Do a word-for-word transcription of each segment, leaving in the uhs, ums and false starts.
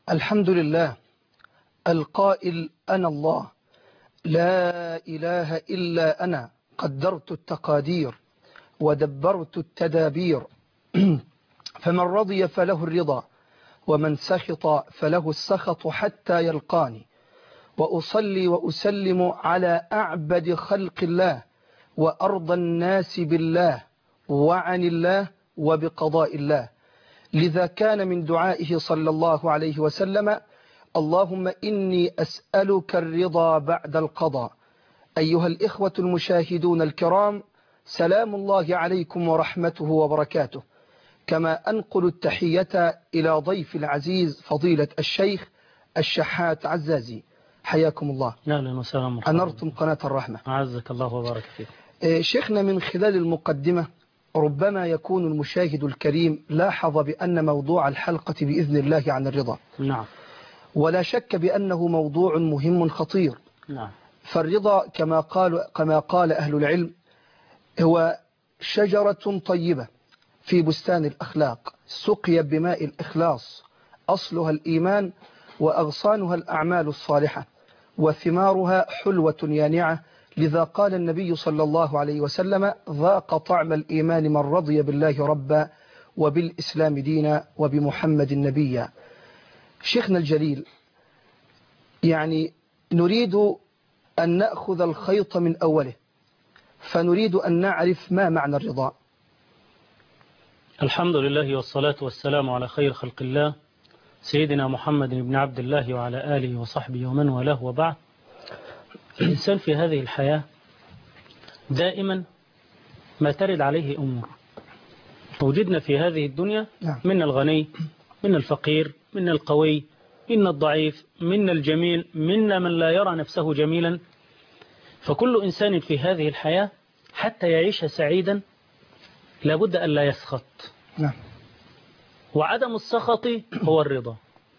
الحمد لله القائل أنا الله لا إله إلا أنا قدرت التقادير ودبرت التدابير فمن رضي فله الرضا ومن سخط فله السخط حتى يلقاني وأصلي وأسلم على أعبد خلق الله وأرضى الناس بالله وعن الله وبقضاء الله. لذا كان من دعائه صلى الله عليه وسلم اللهم إني أسألك الرضا بعد القضاء. أيها الإخوة المشاهدون الكرام، سلام الله عليكم ورحمته وبركاته. كما أنقل التحية إلى ضيف العزيز فضيلة الشيخ الشحات عزازي، حياكم الله. أهلا وسهلا. أنرتم قناة الرحمة. أعزك الله وبارك فيك. شيخنا، من خلال المقدمة ربما يكون المشاهد الكريم لاحظ بأن موضوع الحلقة بإذن الله عن الرضا. نعم. ولا شك بأنه موضوع مهم خطير. نعم. فالرضا كما قال كما قال أهل العلم هو شجرة طيبة في بستان الأخلاق سقي بماء الإخلاص، أصلها الإيمان وأغصانها الأعمال الصالحة وثمارها حلوة يانعة. لذا قال النبي صلى الله عليه وسلم ذاق طعم الإيمان من رضي بالله ربا وبالإسلام دينا وبمحمد نبيا. شيخنا الجليل، يعني نريد أن نأخذ الخيط من أوله، فنريد أن نعرف ما معنى الرضا. الحمد لله والصلاة والسلام على خير خلق الله سيدنا محمد بن عبد الله وعلى آله وصحبه ومن والاه، وبعد. الإنسان في هذه الحياة دائما ما ترد عليه أمور. وجدنا في هذه الدنيا من الغني، من الفقير، من القوي، من الضعيف، من الجميل، منا من لا يرى نفسه جميلا. فكل إنسان في هذه الحياة حتى يعيش سعيدا لابد أن لا يسخط. نعم. وعدم السخط هو الرضا.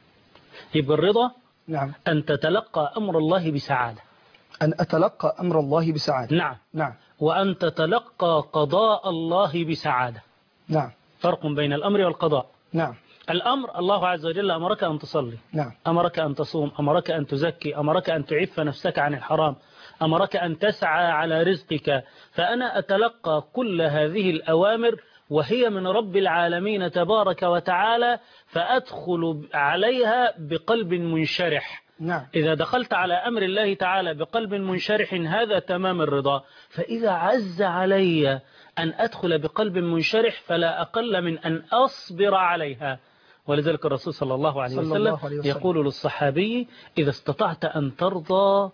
يبقى الرضا نعم. أن تتلقى أمر الله بسعادة. أن أتلقى أمر الله بسعادة. نعم. نعم. وأن تتلقى قضاء الله بسعادة. نعم. فرق بين الأمر والقضاء. نعم. الأمر الله عز وجل أمرك أن تصلي. نعم. أمرك أن تصوم، أمرك أن تزكي، أمرك أن تعف نفسك عن الحرام، أمرك أن تسعى على رزقك. فأنا أتلقى كل هذه الأوامر وهي من رب العالمين تبارك وتعالى، فأدخل عليها بقلب منشرح. نعم. إذا دخلت على أمر الله تعالى بقلب منشرح هذا تمام الرضا. فإذا عز علي أن أدخل بقلب منشرح فلا أقل من أن أصبر عليها. ولذلك الرسول صلى الله عليه وسلم, الله عليه وسلم يقول للصحابي إذا استطعت أن ترضى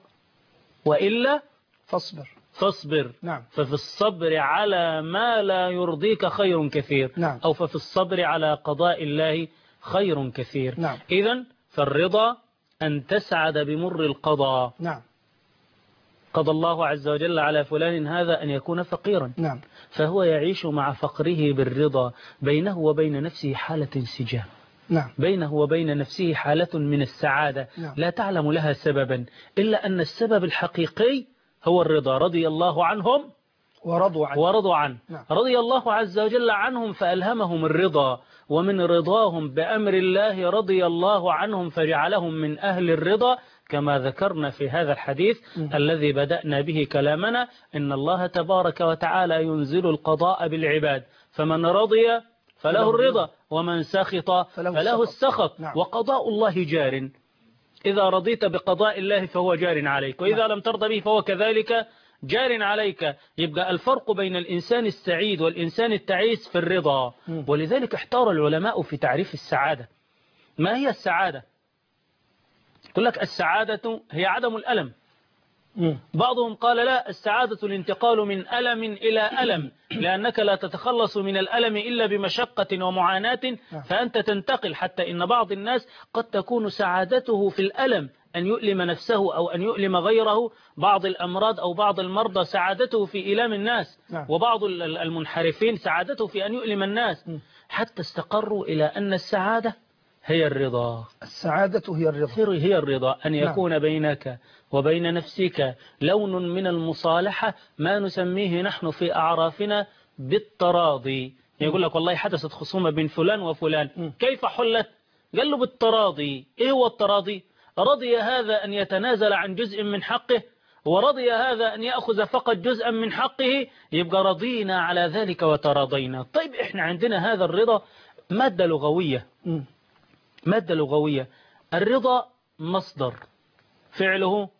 وإلا فاصبر فاصبر. نعم. ففي الصبر على ما لا يرضيك خير كثير. نعم. أو ففي الصبر على قضاء الله خير كثير. نعم. إذن فالرضا أن تسعد بمر القضاء. نعم. قضى الله عز وجل على فلان هذا أن يكون فقيرا. نعم. فهو يعيش مع فقره بالرضا، بينه وبين نفسه حالة انسجام. نعم. بينه وبين نفسه حالة من السعادة. نعم. لا تعلم لها سببا إلا أن السبب الحقيقي هو الرضا. رضي الله عنهم ورضوا عنه, ورضوا عنه. نعم. رضي الله عز وجل عنهم فألهمهم الرضا، ومن رضاهم بأمر الله رضي الله عنهم فجعلهم من أهل الرضا، كما ذكرنا في هذا الحديث م. الذي بدأنا به كلامنا. إن الله تبارك وتعالى ينزل القضاء بالعباد، فمن رضي فله الرضا ومن سخط فله, فله السخط. نعم. وقضاء الله جار. إذا رضيت بقضاء الله فهو جار عليك، وإذا نعم. لم ترضى به فهو كذلك جار عليك. يبقى الفرق بين الإنسان السعيد والإنسان التعيس في الرضا. م. ولذلك احتار العلماء في تعريف السعادة. ما هي السعادة؟ يقول لك السعادة هي عدم الألم. م. بعضهم قال لا، السعادة الانتقال من ألم إلى ألم، لأنك لا تتخلص من الألم إلا بمشقة ومعاناة، فأنت تنتقل. حتى إن بعض الناس قد تكون سعادته في الألم، أن يؤلم نفسه أو أن يؤلم غيره. بعض الأمراض أو بعض المرضى سعادته في إيلام الناس، وبعض المنحرفين سعادته في أن يؤلم الناس، حتى استقروا إلى أن السعادة هي الرضا. السعادة هي الرضا. هي الرضا أن يكون نعم. بينك وبين نفسك لون من المصالحة، ما نسميه نحن في أعرافنا بالتراضي. يقول لك والله حدثت خصومة بين فلان وفلان، م. كيف حلت؟ قال له بالتراضي. إيه هو التراضي؟ رضي هذا أن يتنازل عن جزء من حقه، ورضي هذا أن يأخذ فقط جزءا من حقه، يبقى رضينا على ذلك وتراضينا. طيب إحنا عندنا هذا الرضا مادة لغوية، مادة لغوية. الرضا مصدر، فعله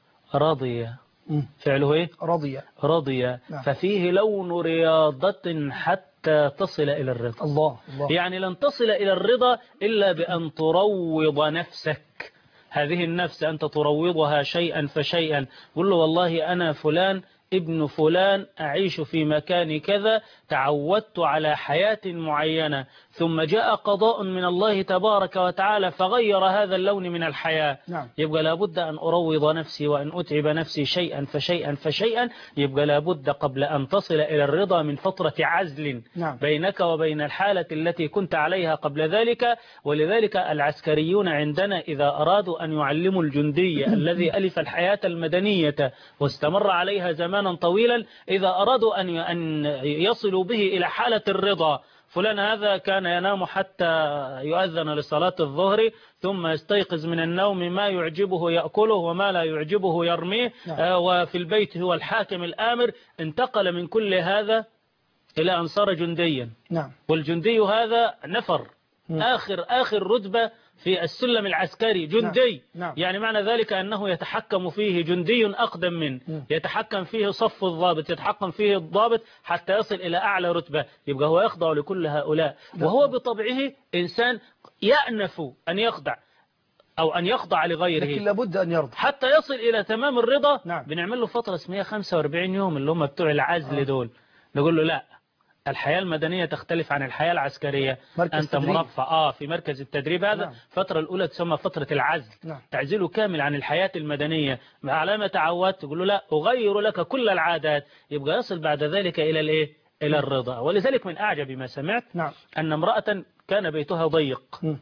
رضي، فعله إيه؟ رضي رضي. نعم. ففيه لون رياضة حتى تصل إلى الرضا. الله الله. يعني لن تصل إلى الرضا إلا بأن تروض نفسك. هذه النفس أنت تروضها شيئا فشيئا. قل له والله أنا فلان ابن فلان، أعيش في مكان كذا، تعودت على حياة معينة، ثم جاء قضاء من الله تبارك وتعالى فغير هذا اللون من الحياة. نعم. يبقى لابد أن أروض نفسي وأن أتعب نفسي شيئا فشيئا فشيئا. يبقى لابد قبل أن تصل إلى الرضا من فترة عزل نعم. بينك وبين الحالة التي كنت عليها قبل ذلك. ولذلك العسكريون عندنا إذا أرادوا أن يعلموا الجندي الذي ألف الحياة المدنية واستمر عليها زمانا طويلا، إذا أرادوا أن يصلوا به إلى حالة الرضا، فلان هذا كان ينام حتى يؤذن لصلاة الظهر، ثم يستيقظ من النوم ما يعجبه يأكله وما لا يعجبه يرميه. نعم. آه وفي البيت هو الحاكم الآمر. انتقل من كل هذا إلى أن صار جنديا. نعم. والجندي هذا نفر، م. آخر آخر رتبة في السلم العسكري، جندي. نعم. نعم. يعني معنى ذلك أنه يتحكم فيه جندي أقدم منه، م. يتحكم فيه صف الضابط، يتحكم فيه الضابط حتى يصل إلى أعلى رتبة. يبقى هو يخضع لكل هؤلاء. لا. وهو بطبعه إنسان يأنف أن يخضع أو أن يخضع لغيره، لكن لابد أن يرضى حتى يصل إلى تمام الرضا. نعم. بنعمل له فترة اسمها خمسة وأربعين يوم اللي هم بتوع العزل. آه. دول نقول له لا، الحياة المدنية تختلف عن الحياة العسكرية. أنت تدريب. مرفع آه في مركز التدريب هذا. نعم. فترة الأولى تسمى فترة العزل. نعم. تعزيله كامل عن الحياة المدنية. على ما تعودت تقول له لا أغير لك كل العادات. يبقى يصل بعد ذلك إلى الإيه؟ إلى الرضا. ولذلك من أعجب ما سمعت. نعم. أن امرأة كان بيتها ضيق، م.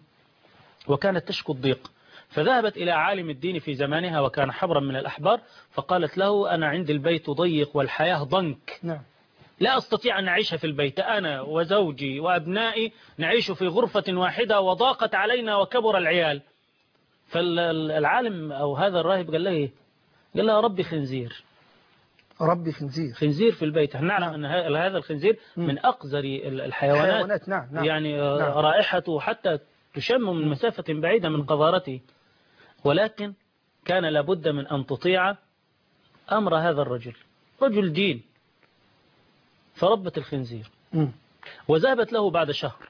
وكانت تشكو الضيق، فذهبت إلى عالم الدين في زمانها وكان حبرا من الأحبار، فقالت له أنا عندي البيت ضيق والحياة ضنك. نعم. لا أستطيع أن أعيش في البيت، أنا وزوجي وأبنائي نعيش في غرفة واحدة وضاقت علينا وكبر العيال. فالعالم أو هذا الراهب قال له قال له ربي خنزير، ربي خنزير خنزير في البيت. نعلم نعم. أن هذا الخنزير من أقذر الحيوانات. الحيوانات. نعم. نعم. يعني نعم. رائحته حتى تشم من مسافة بعيدة من قذارته. ولكن كان لابد من أن تطيع أمر هذا الرجل، رجل دين، فربت الخنزير. م. وذهبت له بعد شهر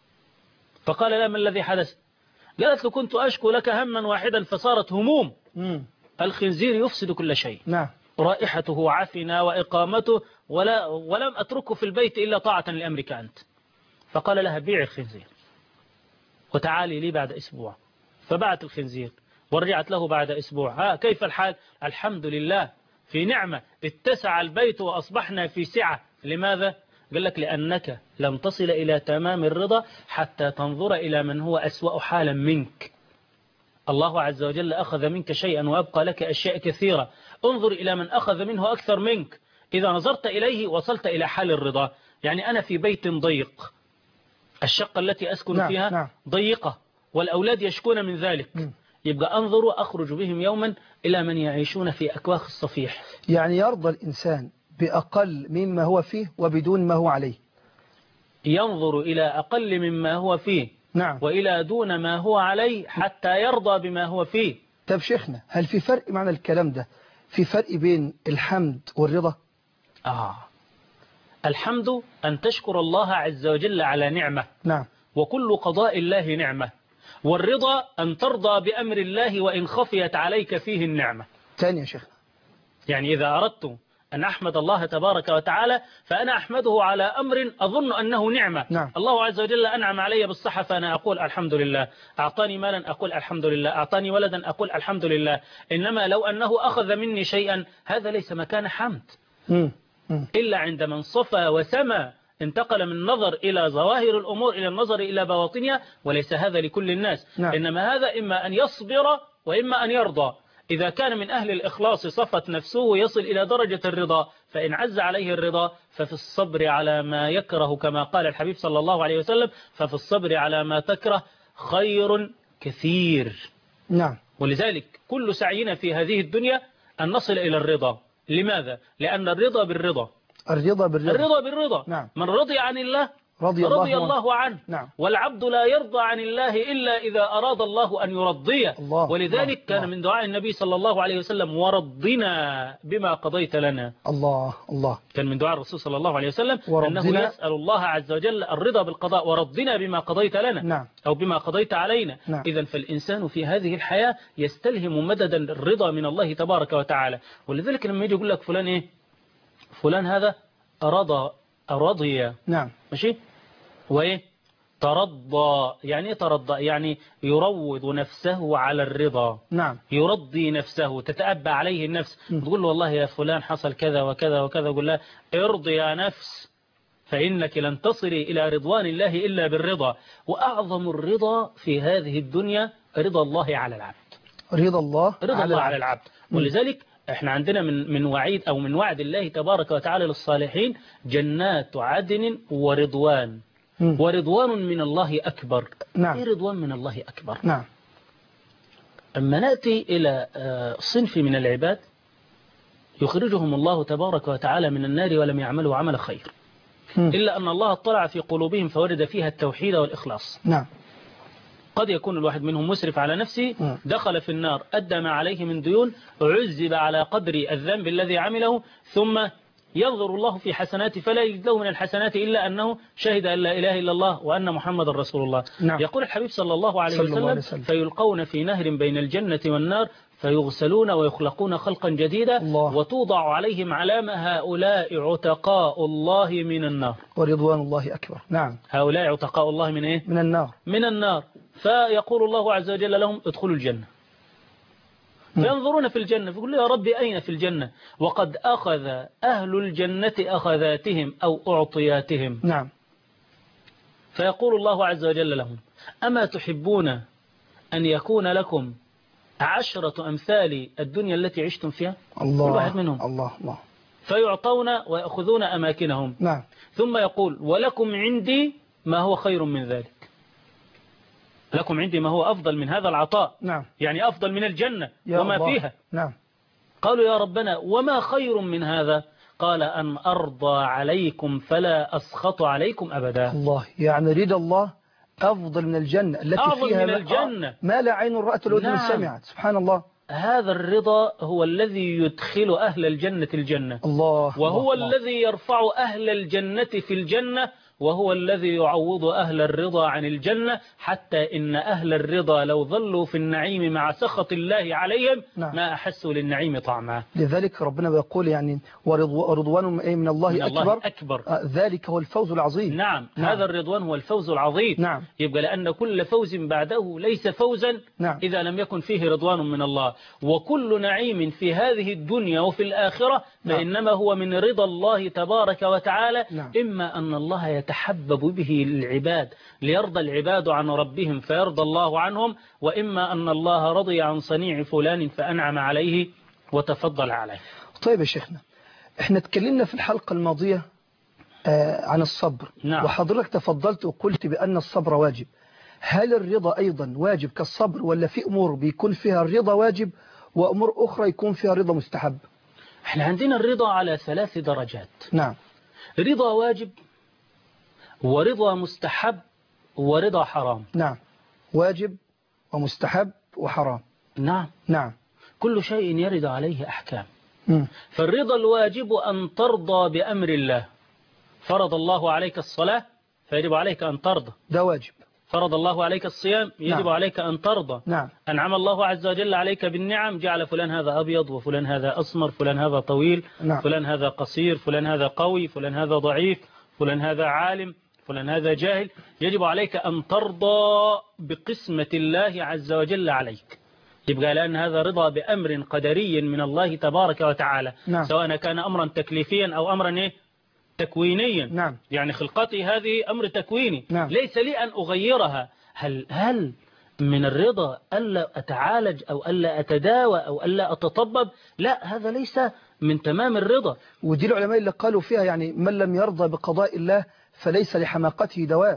فقال لا ما الذي حدث؟ قالت له كنت أشكو لك هما واحدا فصارت هموم. م. الخنزير يفسد كل شيء. نعم. رائحته عفنة وإقامته ولا ولم أتركه في البيت إلا طاعة لأمرك أنت. فقال لها بيع الخنزير وتعالي لي بعد أسبوع. فبعت الخنزير ورجعت له بعد أسبوع. ها كيف الحال؟ الحمد لله في نعمة، اتسع البيت وأصبحنا في سعة. لماذا؟ قال لك لأنك لم تصل إلى تمام الرضا حتى تنظر إلى من هو أسوأ حالا منك. الله عز وجل أخذ منك شيئا وأبقى لك أشياء كثيرة. انظر إلى من أخذ منه أكثر منك. إذا نظرت إليه وصلت إلى حال الرضا. يعني أنا في بيت ضيق، الشقة التي أسكن نعم. فيها نعم. ضيقة والأولاد يشكون من ذلك. م. يبقى أنظر وأخرج بهم يوما إلى من يعيشون في أكواخ الصفيح. يعني يرضى الإنسان بأقل مما هو فيه وبدون ما هو عليه. ينظر إلى أقل مما هو فيه نعم. وإلى دون ما هو عليه حتى يرضى بما هو فيه. طب شيخنا، هل في فرق معنى الكلام ده؟ في فرق بين الحمد والرضا؟ آه الحمد أن تشكر الله عز وجل على نعمة. نعم. وكل قضاء الله نعمة. والرضا أن ترضى بأمر الله وإن خفيت عليك فيه النعمة. ثاني يا شيخنا، يعني إذا أردت أن أحمد الله تبارك وتعالى فأنا أحمده على أمر أظن أنه نعمة. نعم. الله عز وجل أنعم علي بالصحة فأنا أقول الحمد لله، أعطاني مالا أقول الحمد لله، أعطاني ولدا أقول الحمد لله. إنما لو أنه أخذ مني شيئا هذا ليس مكان حمد. م. م. إلا عند من صفى وسمى انتقل من النظر إلى ظواهر الأمور إلى النظر إلى بواطنها، وليس هذا لكل الناس. نعم. إنما هذا إما أن يصبر وإما أن يرضى. إذا كان من أهل الإخلاص صفت نفسه ويصل إلى درجة الرضا، فإن عز عليه الرضا ففي الصبر على ما يكره كما قال الحبيب صلى الله عليه وسلم، ففي الصبر على ما تكره خير كثير. نعم. ولذلك كل سعينا في هذه الدنيا أن نصل إلى الرضا. لماذا؟ لأن الرضا بالرضا. الرضا بالرضا. الرضا بالرضا. نعم. من رضي عن الله رضي, رضي الله, الله عنه. نعم. والعبد لا يرضى عن الله إلا إذا أراد الله أن يرضيه. الله. ولذلك الله. كان الله. من دعاء النبي صلى الله عليه وسلم ورضنا بما قضيت لنا. الله الله. كان من دعاء الرسول صلى الله عليه وسلم ورضنا. أنه يسأل الله عز وجل الرضا بالقضاء ورضنا بما قضيت لنا. نعم. أو بما قضيت علينا. نعم. إذن فالإنسان في هذه الحياة يستلهم مددا الرضا من الله تبارك وتعالى. ولذلك لما يجي يقول لك فلان إيه فلان هذا رضى رضي. نعم. ماشي. وإيه ترضى. يعني إيه ترضى؟ يعني يروض نفسه على الرضا. نعم. يرضي نفسه تتأبى عليه النفس. تقول له والله يا فلان حصل كذا وكذا وكذا، يقول لها ارضي يا نفس فإنك لن تصلي إلى رضوان الله إلا بالرضا. وأعظم الرضا في هذه الدنيا رضا الله على العبد. رضا الله رضا على الله العبد. على العبد. ولذلك احنا عندنا من من وعيد أو من وعد الله تبارك وتعالى للصالحين جنات عدن ورضوان. مم. ورضوان من الله أكبر. نعم. إيه رضوان من الله أكبر؟ نعم. أما نأتي إلى صنف من العباد يخرجهم الله تبارك وتعالى من النار ولم يعملوا عمل خير، مم. إلا أن الله اطلع في قلوبهم فورد فيها التوحيد والإخلاص. نعم. قد يكون الواحد منهم مسرف على نفسه، مم. دخل في النار أدى ما عليه من ديون، عذب على قدر الذنب الذي عمله، ثم ينظر الله في حسناته فلا يجد له من الحسنات إلا أنه شهد أن لا إله إلا الله وأن محمد رسول الله. نعم. يقول الحبيب صلى الله عليه صلى الله وسلم, عليه وسلم فيلقون في نهر بين الجنة والنار فيغسلون ويخلقون خلقا جديدا، الله. وتوضع عليهم علامة هؤلاء عتقاء الله من النار. ورضوان الله أكبر. نعم. هؤلاء عتقاء الله من إيه؟ من النار. من النار. فيقول الله عز وجل لهم ادخلوا الجنة. فينظرون في الجنة فيقول يا ربي أين في الجنة وقد أخذ أهل الجنة أخذاتهم أو أعطياتهم. نعم. فيقول الله عز وجل لهم أما تحبون أن يكون لكم عشرة أمثال الدنيا التي عشتم فيها؟ الله. كل واحد منهم. الله الله. فيعطون ويأخذون أماكنهم. نعم. ثم يقول ولكم عندي ما هو خير من ذلك. لكم عندي ما هو أفضل من هذا العطاء. نعم. يعني أفضل من الجنة وما الله. فيها. نعم. قالوا يا ربنا وما خير من هذا؟ قال أن أرضى عليكم فلا أسخط عليكم أبدا. الله. يعني رضا الله أفضل من الجنة التي أفضل فيها من الجنة ما لا عين رأت ولا أذن سمعت. سبحان الله. هذا الرضا هو الذي يدخل أهل الجنة الجنة. الله. وهو الله. الذي يرفع أهل الجنة في الجنة، وهو الذي يعوض أهل الرضا عن الجنة، حتى إن أهل الرضا لو ظلوا في النعيم مع سخط الله عليهم نعم. ما أحسوا للنعيم طعما. لذلك ربنا بيقول يعني ورضوان من الله من أكبر, الله أكبر. آه ذلك هو الفوز العظيم. نعم. نعم. هذا الرضوان هو الفوز العظيم. نعم. يبقى لأن كل فوز بعده ليس فوزا نعم. إذا لم يكن فيه رضوان من الله، وكل نعيم في هذه الدنيا وفي الآخرة فإنما هو من رضا الله تبارك وتعالى. نعم. إما أن الله يتحبب به العباد ليرضى العباد عن ربهم فيرضى الله عنهم، وإما أن الله رضي عن صنيع فلان فأنعم عليه وتفضل عليه. طيب يا شيخنا، احنا اتكلمنا في الحلقة الماضية آه عن الصبر. نعم. وحضرتك تفضلت وقلت بأن الصبر واجب. هل الرضا أيضا واجب كالصبر، ولا في أمور بيكون فيها الرضا واجب وأمور أخرى يكون فيها رضا مستحب؟ احنا عندنا الرضا على ثلاث درجات. نعم. رضا واجب ورضا مستحب ورضا حرام. نعم. واجب ومستحب وحرام. نعم. نعم. كل شيء يرد عليه أحكام. م. فالرضا الواجب أن ترضى بأمر الله. فرض الله عليك الصلاة فيجب عليك أن ترضى. ده واجب. فرض الله عليك الصيام يجب نعم. عليك أن ترضى. نعم. أنعم الله عز وجل عليك بالنعم، جعل فلان هذا أبيض وفلان هذا أسمر، فلان هذا طويل، نعم. فلان هذا قصير، فلان هذا قوي، فلان هذا ضعيف، فلان هذا عالم، فلان هذا جاهل. يجب عليك أن ترضى بقسمة الله عز وجل عليك. يبقى لأن هذا رضا بأمر قدري من الله تبارك وتعالى. نعم. سواء كان أمرا تكليفيا أو أمرا إيه؟ تكوينيا. نعم. يعني خلقتي هذه أمر تكويني. نعم. ليس لي أن أغيرها. هل هل من الرضا ألا أتعالج أو ألا أتداوى أو ألا أتطبب؟ لا، هذا ليس من تمام الرضا. ودي العلماء اللي قالوا فيها يعني من لم يرضى بقضاء الله فليس لحماقته دواء.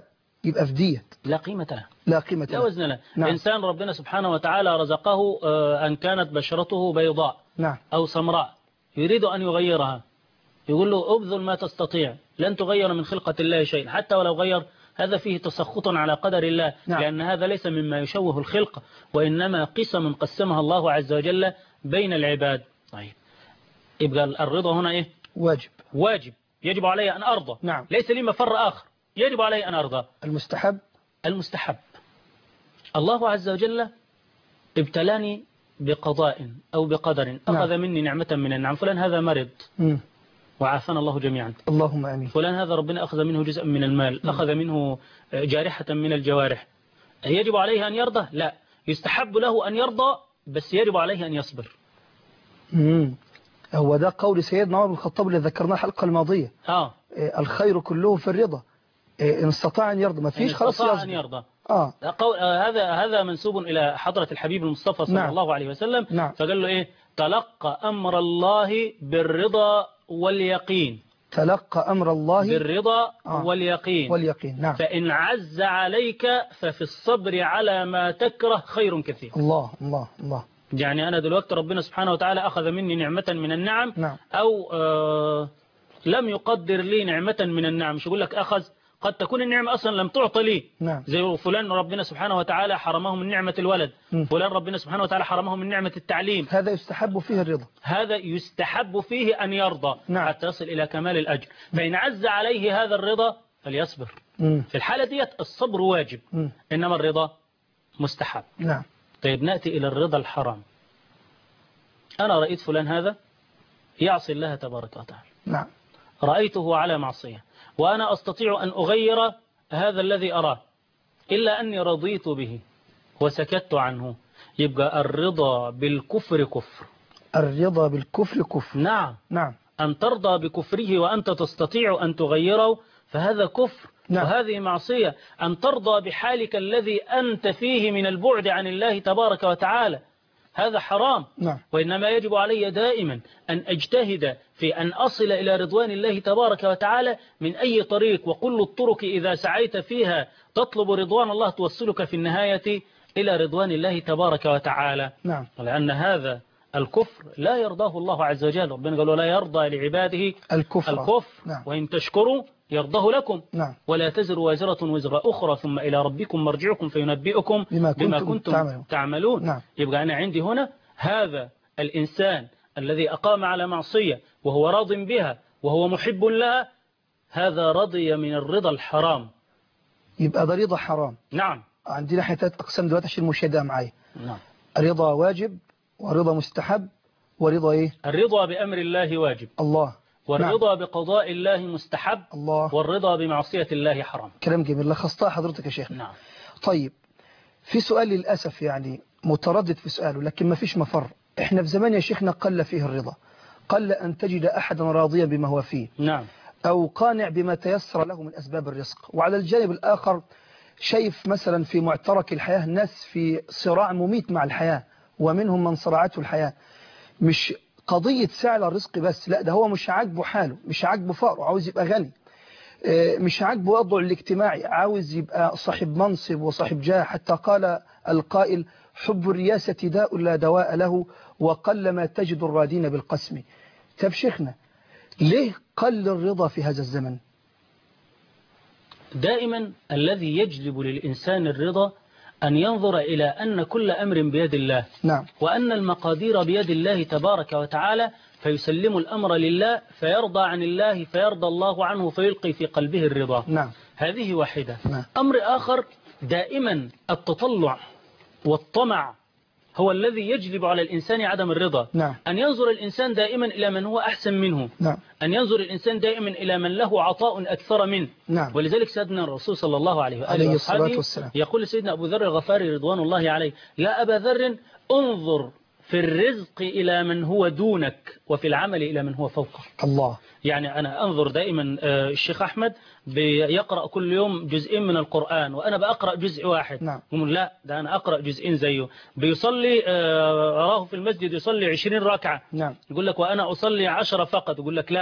يبقى في ديت لا قيمة له، لا قيمة لا له. وزن له. نعم. إنسان ربنا سبحانه وتعالى رزقه آه، أن كانت بشرته بيضاء نعم. أو سمراء، يريد أن يغيرها، يقول له أبذل ما تستطيع، لن تغير من خلقة الله شيء، حتى ولو غير هذا فيه تسخط على قدر الله. نعم. لأن هذا ليس مما يشوه الخلق، وإنما قسم قسمها الله عز وجل بين العباد. طيب، يبقى الرضا هنا إيه؟ واجب. واجب، يجب علي أن أرضى. نعم. ليس لي مفر آخر، يجب علي أن أرضى. المستحب المستحب، الله عز وجل ابتلاني بقضاء أو بقدر، أخذ نعم. مني نعمة من النعم. فلان هذا مرض مم. وعافانا الله جميعا. اللهم آمين. فلان هذا ربنا أخذ منه جزءا من المال، مم. أخذ منه جارحة من الجوارح، يجب عليه أن يرضى؟ لا، يستحب له أن يرضى، بس يجب عليه أن يصبر. مم. هو ده قول سيدنا عمر بن الخطاب اللي ذكرناه الحلقة الماضية. آه. إيه، الخير كله في الرضا. إيه، إن استطاع أن يرضى، ما فيش خلاص استطاع أن يصبر. يرضى. آه. قول آه هذا هذا منسوب إلى حضرة الحبيب المصطفى صلى نعم. الله عليه وسلم. نعم. فقال له إيه؟ تلقى أمر الله بالرضا واليقين. تلقى أمر الله بالرضا آه. واليقين. واليقين. نعم. فإن عز عليك ففي الصبر على ما تكره خير كثير. الله الله الله. يعني أنا دلوقتي ربنا سبحانه وتعالى أخذ مني نعمة من النعم. نعم. أو آه لم يقدر لي نعمة من النعم. مش يقول لك أخذ، قد تكون النعمة أصلا لم تعطى لي. نعم. زي فلان ربنا سبحانه وتعالى حرمه من نعمة الولد. م. فلان ربنا سبحانه وتعالى حرمه من نعمة التعليم. هذا يستحب فيه الرضا. هذا يستحب فيه أن يرضى. نعم. حتى يصل إلى كمال الأجر. فإن عز عليه هذا الرضا فليصبر. م. في الحالة ديت الصبر واجب. م. إنما الرضا مستحب. نعم. طيب، نأتي إلى الرضا الحرام. أنا رأيت فلان هذا يعصي الله تبارك وتعالى. نعم. رأيته على معصية، وأنا أستطيع أن أغير هذا الذي أراه، إلا أني رضيت به وسكت عنه. يبقى الرضا بالكفر كفر. الرضا بالكفر كفر. نعم. نعم. أن ترضى بكفره وأنت تستطيع أن تغيره فهذا كفر. نعم. وهذه معصية. أن ترضى بحالك الذي أنت فيه من البعد عن الله تبارك وتعالى، هذا حرام. نعم. وإنما يجب علي دائما أن أجتهد في أن أصل إلى رضوان الله تبارك وتعالى من أي طريق. وكل الطرق إذا سعيت فيها تطلب رضوان الله توصلك في النهاية إلى رضوان الله تبارك وتعالى. نعم. لأن هذا الكفر لا يرضاه الله عز وجل. ربنا قال: ولا يرضى لعباده الكفر. الكفر. نعم. وإن تشكروا يرضاه لكم. نعم. ولا تزر وازرة وزر أخرى ثم إلى ربكم مرجعكم فينبئكم بما كنتم, بما كنتم تعملون. تعملون. نعم. يبقى أنا عندي هنا هذا الإنسان الذي أقام على معصية وهو راض بها وهو محب لها، هذا رضي من الرضا الحرام. يبقى ده رضا حرام. نعم. عندنا حتات أقسام دلوقتي عشان المشاهدة معايا. نعم. رضا واجب، ورضا مستحب، ورضا إيه؟ الرضا بأمر الله واجب. الله. والرضا نعم. بقضاء الله مستحب. الله. والرضا بمعصية الله حرام. كلام جميل، لخصتها حضرتك يا شيخ. نعم. طيب، في سؤال للأسف يعني متردد في سؤاله، لكن ما فيش مفر. احنا في زمان يا شيخنا قل فيه الرضا، قل أن تجد أحدا راضيا بما هو فيه. نعم. أو قانع بما تيسر له من أسباب الرزق. وعلى الجانب الآخر شايف مثلا في معترك الحياة ناس في صراع مميت مع الحياة، ومنهم من صراعته الحياة. مش قضية سعر الرزق بس، لا، ده هو مش عاجبه حاله، مش عاجبه فقره، عاوز يبقى غني، مش عاجبه وضعه الاجتماعي، عاوز يبقى صاحب منصب وصاحب جاه. حتى قال القائل: حب الرياسة داء لا دواء له، وقل ما تجد الرادين بالقسم. طب شيخنا، ليه قل الرضا في هذا الزمن؟ دائما الذي يجلب للإنسان الرضا أن ينظر إلى أن كل أمر بيد الله. نعم. وأن المقادير بيد الله تبارك وتعالى، فيسلم الأمر لله فيرضى عن الله فيرضى الله عنه فيلقي في قلبه الرضا. نعم. هذه واحدة. نعم. أمر آخر، دائما التطلع والطمع هو الذي يجلب على الإنسان عدم الرضا. نعم. أن ينظر الإنسان دائما إلى من هو أحسن منه. نعم. أن ينظر الإنسان دائما إلى من له عطاء أكثر منه. نعم. ولذلك سيدنا الرسول صلى الله عليه وآله عليه الصلاة والسلام يقول لسيدنا أبو ذر الغفاري رضوان الله عليه: يا أبا ذر، انظر في الرزق إلى من هو دونك، وفي العمل إلى من هو فوقك. الله. يعني أنا أنظر دائما، الشيخ أحمد بيقرأ كل يوم جزئين من القرآن وأنا بأقرأ جزء واحد. نعم. يقول: لا، ده أنا أقرأ جزئين زيه. بيصلي، أراه في المسجد يصلي عشرين ركعة. نعم. يقول لك: وأنا أصلي عشرة فقط. يقول لك: لا،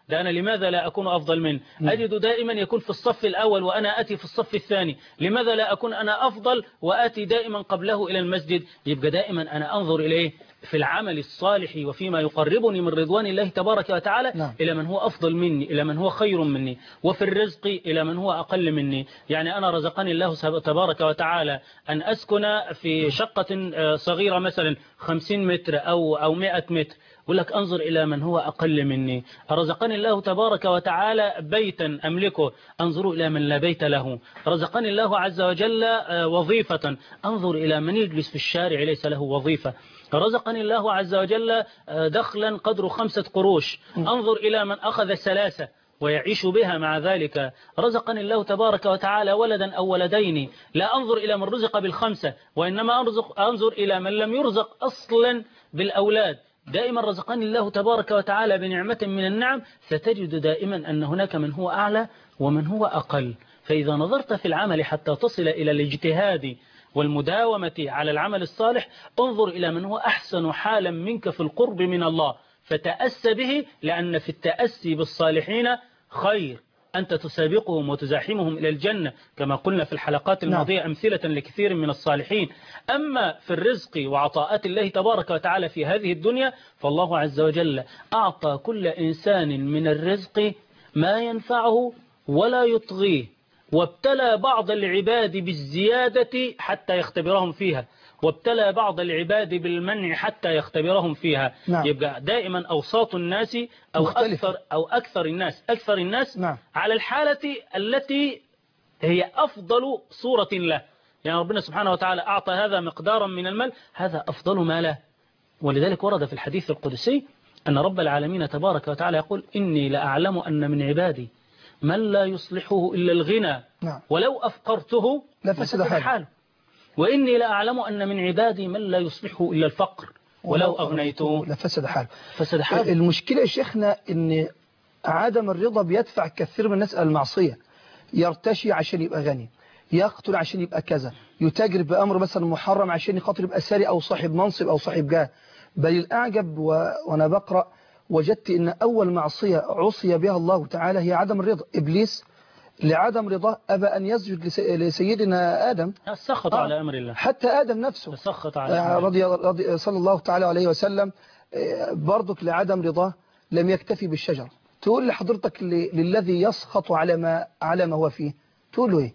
ده أنا لماذا لا أكون أفضل منه؟ أجد دائما يكون في الصف الأول وأنا أتي في الصف الثاني، لماذا لا أكون أنا أفضل وآتي دائما قبله إلى المسجد؟ يبقى دائما أنا أنظر إليه في العمل الصالح وفيما يقربني من رضوان الله تبارك وتعالى نعم. إلى من هو أفضل مني، إلى من هو خير مني، وفي الرزق إلى من هو أقل مني. يعني أنا رزقني الله تبارك وتعالى أن أسكن في شقة صغيرة مثلا خمسين متر أو أو مئة متر، يقول لك أنظر إلى من هو أقل مني. رزقني الله تبارك وتعالى بيتا أملكه، أنظر إلى من لا بيت له. رزقني الله عز وجل وظيفة، أنظر إلى من يجلس في الشارع ليس له وظيفة. رزقني الله عز وجل دخلا قدر خمسة قروش، أنظر إلى من أخذ ثلاثة ويعيش بها مع ذلك. رزقني الله تبارك وتعالى ولدا أو ولدين، لا أنظر إلى من رزق بالخمسة، وإنما أنظر إلى من لم يرزق أصلا بالأولاد. دائما رزقني الله تبارك وتعالى بنعمة من النعم، ستجد دائما أن هناك من هو أعلى ومن هو أقل. فإذا نظرت في العمل حتى تصل إلى الاجتهاد والمداومة على العمل الصالح، انظر إلى من هو أحسن حالا منك في القرب من الله فتأس به، لأن في التأسي بالصالحين خير، أنت تسابقهم وتزاحمهم إلى الجنة كما قلنا في الحلقات الماضية أمثلة لكثير من الصالحين. أما في الرزق وعطاءات الله تبارك وتعالى في هذه الدنيا، فالله عز وجل أعطى كل إنسان من الرزق ما ينفعه ولا يطغيه، وابتلى بعض العباد بالزيادة حتى يختبرهم فيها، وابتلى بعض العباد بالمنع حتى يختبرهم فيها. نعم. يبقى دائما أوساط الناس أو مختلفة. أكثر أو أكثر الناس أكثر الناس نعم. على الحالة التي هي أفضل صورة له. يعني ربنا سبحانه وتعالى أعطى هذا مقدارا من المال، هذا أفضل ما له. ولذلك ورد في الحديث القدسي أن رب العالمين تبارك وتعالى يقول: إني لأعلم أن من عبادي من لا يصلحه إلا الغنى، نعم. ولو أفقرته لفسد حاله، وإني لأعلم أن من عبادي من لا يصلحه إلا الفقر، ولو أغنيته لفسد حاله. فسد حاله. المشكلة يا شيخنا إن عدم الرضا بيدفع كثير من الناس المعصية، يرتشي عشان يبقى غني، يقتل عشان يبقى كذا، يتاجر بأمر مثلا محرم عشان يخاطر يبقى ساري أو صاحب منصب أو صاحب جاه. بل الأعجب و... وأنا بقرأ وجدت إن أول معصية عصي بها الله تعالى هي عدم الرضا. إبليس لعدم رضاه أبى أن يسجد لس... لسيدنا آدم، سخط آه. على أمر الله. حتى آدم نفسه سخط على آه رضي... رضي صلى الله تعالى عليه وسلم آه برضك لعدم رضاه لم يكتفي بالشجر. تقول لحضرتك ل... للذي يسخط على ما على ما هو فيه، تقول له إيه؟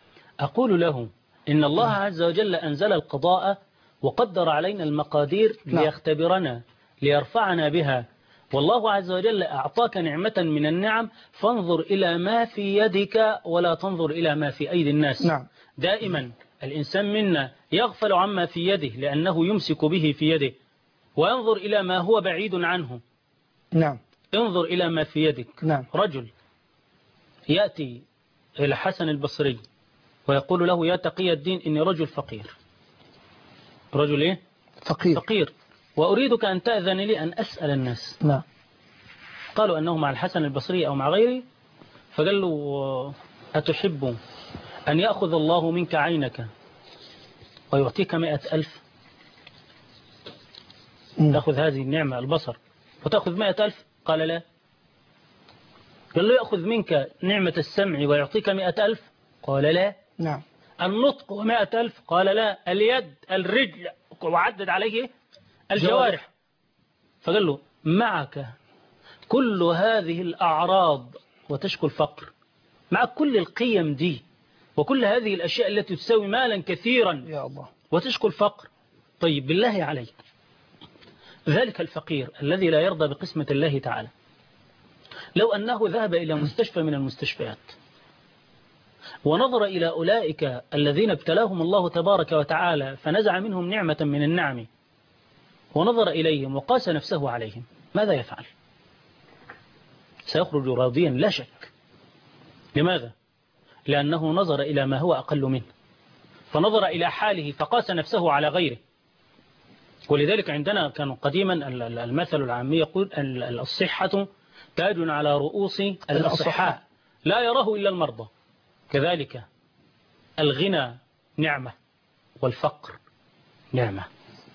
أقول له إن الله عز وجل أنزل القضاء وقدر علينا المقادير ليختبرنا ليرفعنا بها، والله عز وجل أعطاك نعمة من النعم، فانظر إلى ما في يدك ولا تنظر إلى ما في أيدي الناس. نعم. دائما الإنسان منا يغفل عما في يده لأنه يمسك به في يده، وينظر إلى ما هو بعيد عنه. نعم. انظر إلى ما في يدك. نعم. رجل يأتي إلى حسن البصري ويقول له: يا تقي الدين إني رجل فقير. رجل إيه؟ فقير. فقير، وأريدك أن تأذن لي أن أسأل الناس. نعم. قالوا أنه مع الحسن البصري أو مع غيره، فقال له: أتحب أن يأخذ الله منك عينك ويعطيك مئة ألف؟ تأخذ هذه النعمة البصر وتأخذ مئة ألف؟ قال لا. قال له: يأخذ منك نعمة السمع ويعطيك مئة ألف؟ قال لا. نعم. النطق ومئة ألف؟ قال لا. اليد، الرجل، وعدد عليه الجوارح. فقال له: معك كل هذه الأعراض وتشكو الفقر، مع كل القيم دي وكل هذه الأشياء التي تساوي مالا كثيرا يا الله وتشكو الفقر. طيب بالله عليك، ذلك الفقير الذي لا يرضى بقسمة الله تعالى، لو أنه ذهب إلى مستشفى من المستشفيات ونظر إلى أولئك الذين ابتلاهم الله تبارك وتعالى فنزع منهم نعمة من النعم، ونظر إليهم وقاس نفسه عليهم، ماذا يفعل؟ سيخرج راضيا لا شك. لماذا؟ لأنه نظر إلى ما هو أقل منه، فنظر إلى حاله فقاس نفسه على غيره. ولذلك عندنا كان قديما المثل العامي يقول: الصحة تاج على رؤوس الأصحاء لا يراه إلا المرضى. كذلك الغنى نعمة، والفقر نعمة،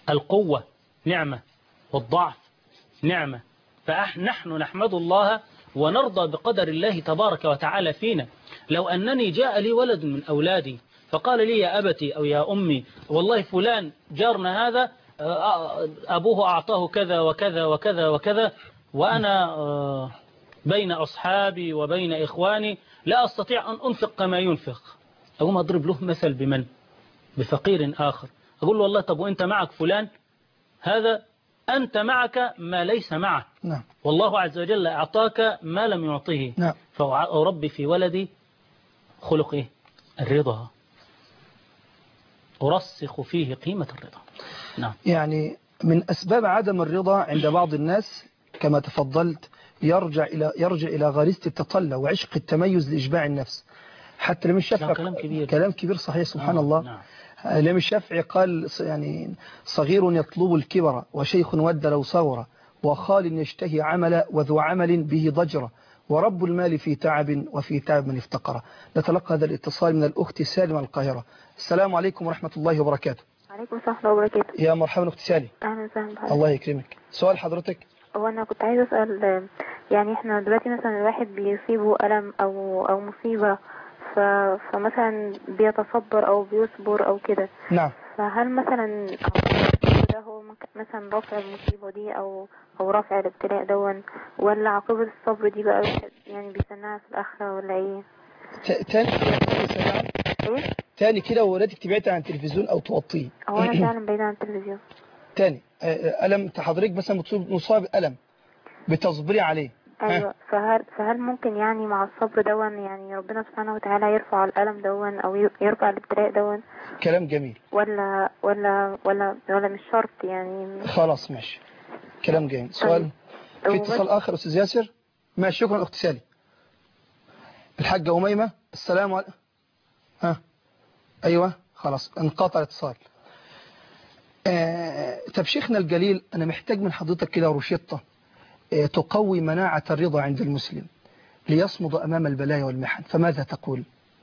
القوة نعمة، والضعف نعمة. فنحن نحمد الله ونرضى بقدر الله تبارك وتعالى فينا. لو أنني جاء لي ولد من أولادي فقال لي يا أبتي أو يا أمي والله فلان جارنا هذا أبوه أعطاه كذا وكذا وكذا وكذا، وأنا بين أصحابي وبين إخواني لا أستطيع أن أنفق كما ينفق، أقوم أضرب له مثل بمن؟ بفقير آخر، أقول له والله طب وأنت معك فلان هذا أنت معك ما ليس معه. نعم. والله عز وجل أعطاك ما لم يعطيه. نعم. فأربي في ولدي خلق إيه؟ الرضا، أرسخ فيه قيمة الرضا. نعم. يعني من أسباب عدم الرضا عند بعض الناس كما تفضلت يرجع إلى يرجع إلى غريزة التطلع وعشق التميز لإشباع النفس. حتى الإمام الشافعي كلام كبير كلام كبير صحيح سبحان آه. الله. نعم. الإمام الشافعي قال يعني صغير يطلب الكبر وشيخ ود لو صغر وخال يشتهي عمل وذو عمل به ضجر ورب المال في تعب وفي تعب من افتقر. نتلقى هذا الاتصال من الأخت سالمة القاهرة. السلام عليكم ورحمة الله وبركاته. عليكم السلام ورحمة الله وبركاته. يا مرحبا أخت سالي. أهلا وسهلا بحضرتك. الله يكرمك. سؤال حضرتك. هو أنا كنت عايزة أسأل، يعني إحنا دلوقتي مثلا الواحد بيصيبه ألم أو أو مصيبة ف... فمثلا بيتصبر أو بيصبر أو كده. نعم. فهل مثلا ده هو مثلا رفع المصيبة دي أو أو رفع الابتلاء دون، ولا عاقبة الصبر دي بقى يعني بيستناها في الآخرة ولا إيه؟ تاني إيه؟ تاني كده وولادك تبعتي عن التلفزيون أو توطيه. هو أنا فعلا بعيد عن التلفزيون. تاني ألم حضرتك مثلا مصاب ألم بتصبري عليه. ايوه. فهل فهل ممكن يعني مع الصبر دون يعني ربنا سبحانه وتعالى يرفع الألم دون او يرفع الابتلاء دون؟ كلام جميل. ولا ولا ولا ولا مش شرط يعني؟ خلاص ماشي، كلام جميل. سؤال في اتصال اخر استاذ ياسر. ماشي شكرا اخت سالي. الحاجه أميمة السلام عليكم. ها ايوه خلاص انقطع الاتصال. آه... طب شيخنا الجليل انا محتاج من حضرتك كده روشته تقوي مناعة الرضا عند المسلم ليصمد أمام البلايا والمحن، فماذا تقول؟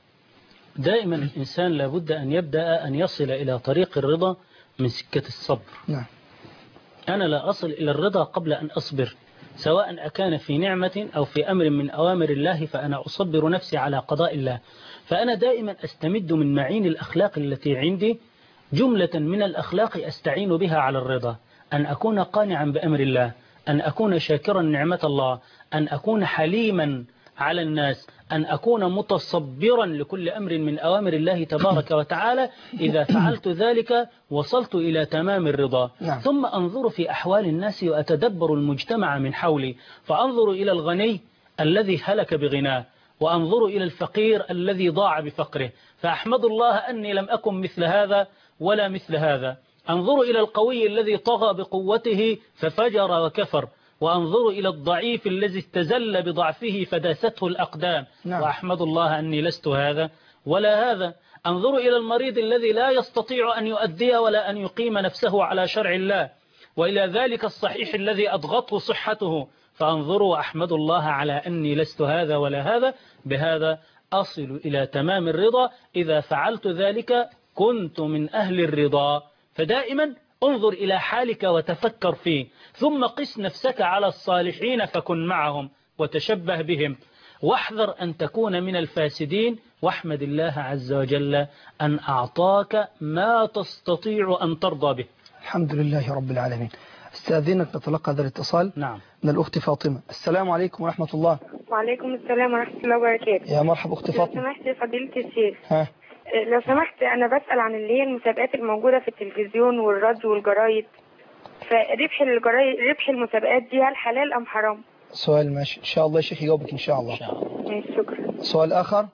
دائما الإنسان لابد أن يبدأ أن يصل إلى طريق الرضا من سكة الصبر. نعم. أنا لا أصل إلى الرضا قبل أن أصبر، سواء أكان في نعمة أو في أمر من أوامر الله، فأنا أصبر نفسي على قضاء الله. فأنا دائما أستمد من معين الأخلاق التي عندي جملة من الأخلاق أستعين بها على الرضا، أن أكون قانعا بأمر الله، أن أكون شاكرا نعمة الله، أن أكون حليما على الناس، أن أكون متصبرا لكل أمر من أوامر الله تبارك وتعالى. إذا فعلت ذلك وصلت إلى تمام الرضا. نعم. ثم أنظر في أحوال الناس وأتدبر المجتمع من حولي، فأنظر إلى الغني الذي هلك بغناه، وأنظر إلى الفقير الذي ضاع بفقره، فأحمد الله أني لم أكن مثل هذا ولا مثل هذا. أنظر إلى القوي الذي طغى بقوته ففجر وكفر، وأنظر إلى الضعيف الذي استزل بضعفه فداسته الأقدام. نعم. وأحمد الله أني لست هذا ولا هذا. أنظر إلى المريض الذي لا يستطيع أن يؤدي ولا أن يقيم نفسه على شرع الله، وإلى ذلك الصحيح الذي أضغطه صحته، فأنظر وأحمد الله على أني لست هذا ولا هذا. بهذا أصل إلى تمام الرضا. إذا فعلت ذلك كنت من أهل الرضا. فدائما انظر إلى حالك وتفكر فيه، ثم قس نفسك على الصالحين فكن معهم وتشبه بهم، واحذر أن تكون من الفاسدين، واحمد الله عز وجل أن أعطاك ما تستطيع أن ترضى به. الحمد لله رب العالمين. استاذنك نتلقى هذا الاتصال. نعم. من الأخت فاطمة. السلام عليكم ورحمة الله. وعليكم السلام ورحمة الله وبركاته. يا مرحبا أخت فاطمة. لو سمحت فضيلة الشيخ. ها. لو سمحت أنا بسأل عن اللي هي المسابقات الموجودة في التلفزيون والراديو والجرايد، فربح الجرايد ربح المسابقات دي هل حلال أم حرام؟ سؤال ماشي إن شاء الله يا شيخ يجاوبك إن شاء الله. ماشي شكرا. سؤال آخر.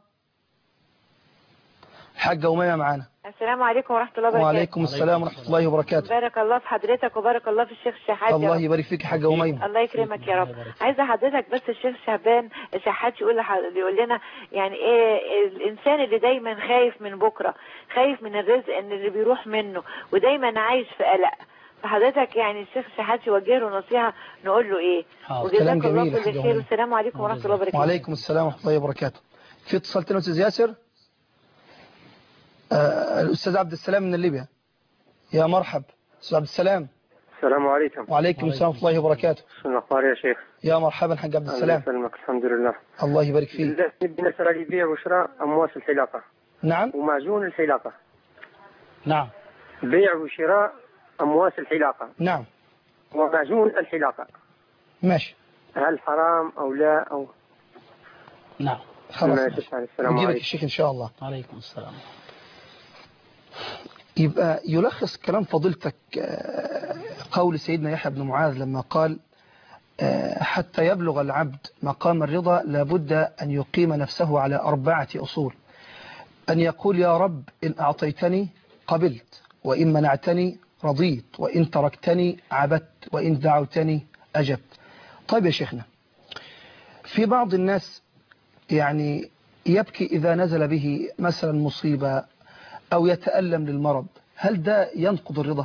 الحاجة أميمة معانا. السلام عليكم ورحمة الله وبركاته. وعليكم السلام ورحمة الله وبركاته. بارك الله في حضرتك وبارك الله في الشيخ شحات. الله يبارك فيك يا حاجة أميمة. الله يكرمك يا رب. عايزة حضرتك بس الشيخ شعبان شحات يقول يقول لنا يعني ايه الإنسان اللي دايما خايف من بكرة، خايف من الرزق ان اللي بيروح منه، ودايما عايش في قلق. فحضرتك يعني الشيخ شحات يوجه له نصيحة نقول له ايه؟ وجزاك الله كل خير والسلام عليكم ورحمة الله وبركاته. وعليكم السلام ورحمة الله وبركاته. في اتصال تاني أستاذ ياسر. آه الأستاذ عبد السلام من ليبيا. يا مرحب أستاذ عبد السلام. السلام عليكم. وعليكم السلام ورحمة الله وبركاته. شو الأخبار يا شيخ؟ يا مرحبا حق عبد السلام. الله يسلمك. الحمد لله. الله يبارك فيك. نبي نسأل بيع وشراء أمواس الحلاقة. نعم. ومعجون الحلاقة. نعم. بيع وشراء أمواس الحلاقة. نعم. ومعجون الحلاقة. ماشي. هل حرام أو لا أو؟ نعم. خلاص. السلام نجيبك عليكم. الشيخ إن شاء الله. عليكم السلام. يبقى يلخص كلام فضيلتك قول سيدنا يحيى بن معاذ لما قال حتى يبلغ العبد مقام الرضا لابد أن يقيم نفسه على أربعة أصول. أن يقول يا رب إن أعطيتني قبلت، وإن منعتني رضيت، وإن تركتني عبدت، وإن دعوتني أجبت. طيب يا شيخنا، في بعض الناس يعني يبكي إذا نزل به مثلا مصيبة أو يتألم للمرض، هل ده ينقض الرضا؟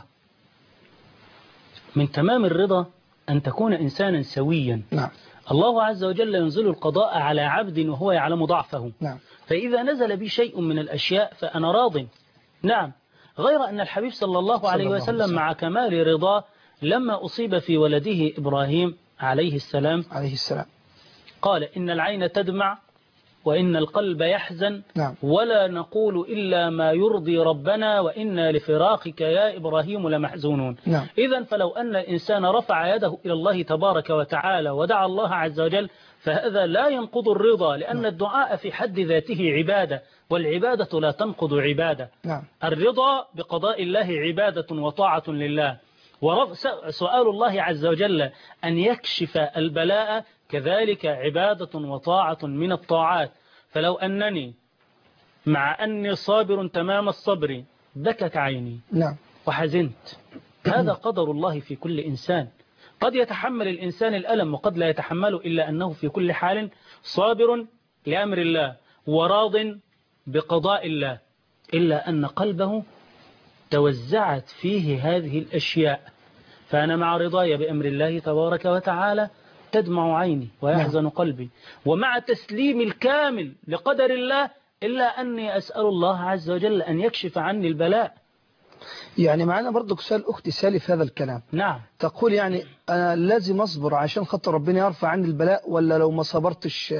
من تمام الرضا أن تكون إنسانا سويا. نعم. الله عز وجل ينزل القضاء على عبد وهو يعلم ضعفه. نعم. فإذا نزل بي شيء من الأشياء فأنا راض. نعم. غير أن الحبيب صلى الله عليه وسلم مع كمال رضاه لما أصيب في ولده إبراهيم عليه السلام عليه السلام قال إن العين تدمع وإن القلب يحزن. نعم. ولا نقول إلا ما يرضي ربنا وإنا لفراقك يا إبراهيم لمحزونون. نعم. إذن فلو أن الإنسان رفع يده إلى الله تبارك وتعالى ودعا الله عز وجل فهذا لا ينقض الرضا، لأن نعم. الدعاء في حد ذاته عبادة، والعبادة لا تنقض عبادة. نعم. الرضا بقضاء الله عبادة وطاعة لله، وسؤال الله عز وجل أن يكشف البلاء كذلك عبادة وطاعة من الطاعات. فلو أنني مع أني صابر تمام الصبر بكت عيني نعم. وحزنت، هذا قدر الله في كل إنسان. قد يتحمل الإنسان الألم وقد لا يتحمله، إلا أنه في كل حال صابر لأمر الله وراض بقضاء الله، إلا أن قلبه توزعت فيه هذه الأشياء. فأنا مع رضاي بأمر الله تبارك وتعالى تدمع عيني ويحزن نعم. قلبي، ومع تسليم الكامل لقدر الله، إلا أني أسأل الله عز وجل أن يكشف عني البلاء. يعني معنا برضو سؤال أختي سالي في هذا الكلام. نعم. تقول يعني أنا لازم أصبر عشان خاطر ربنا يرفع عني البلاء، ولا لو ما صبرتش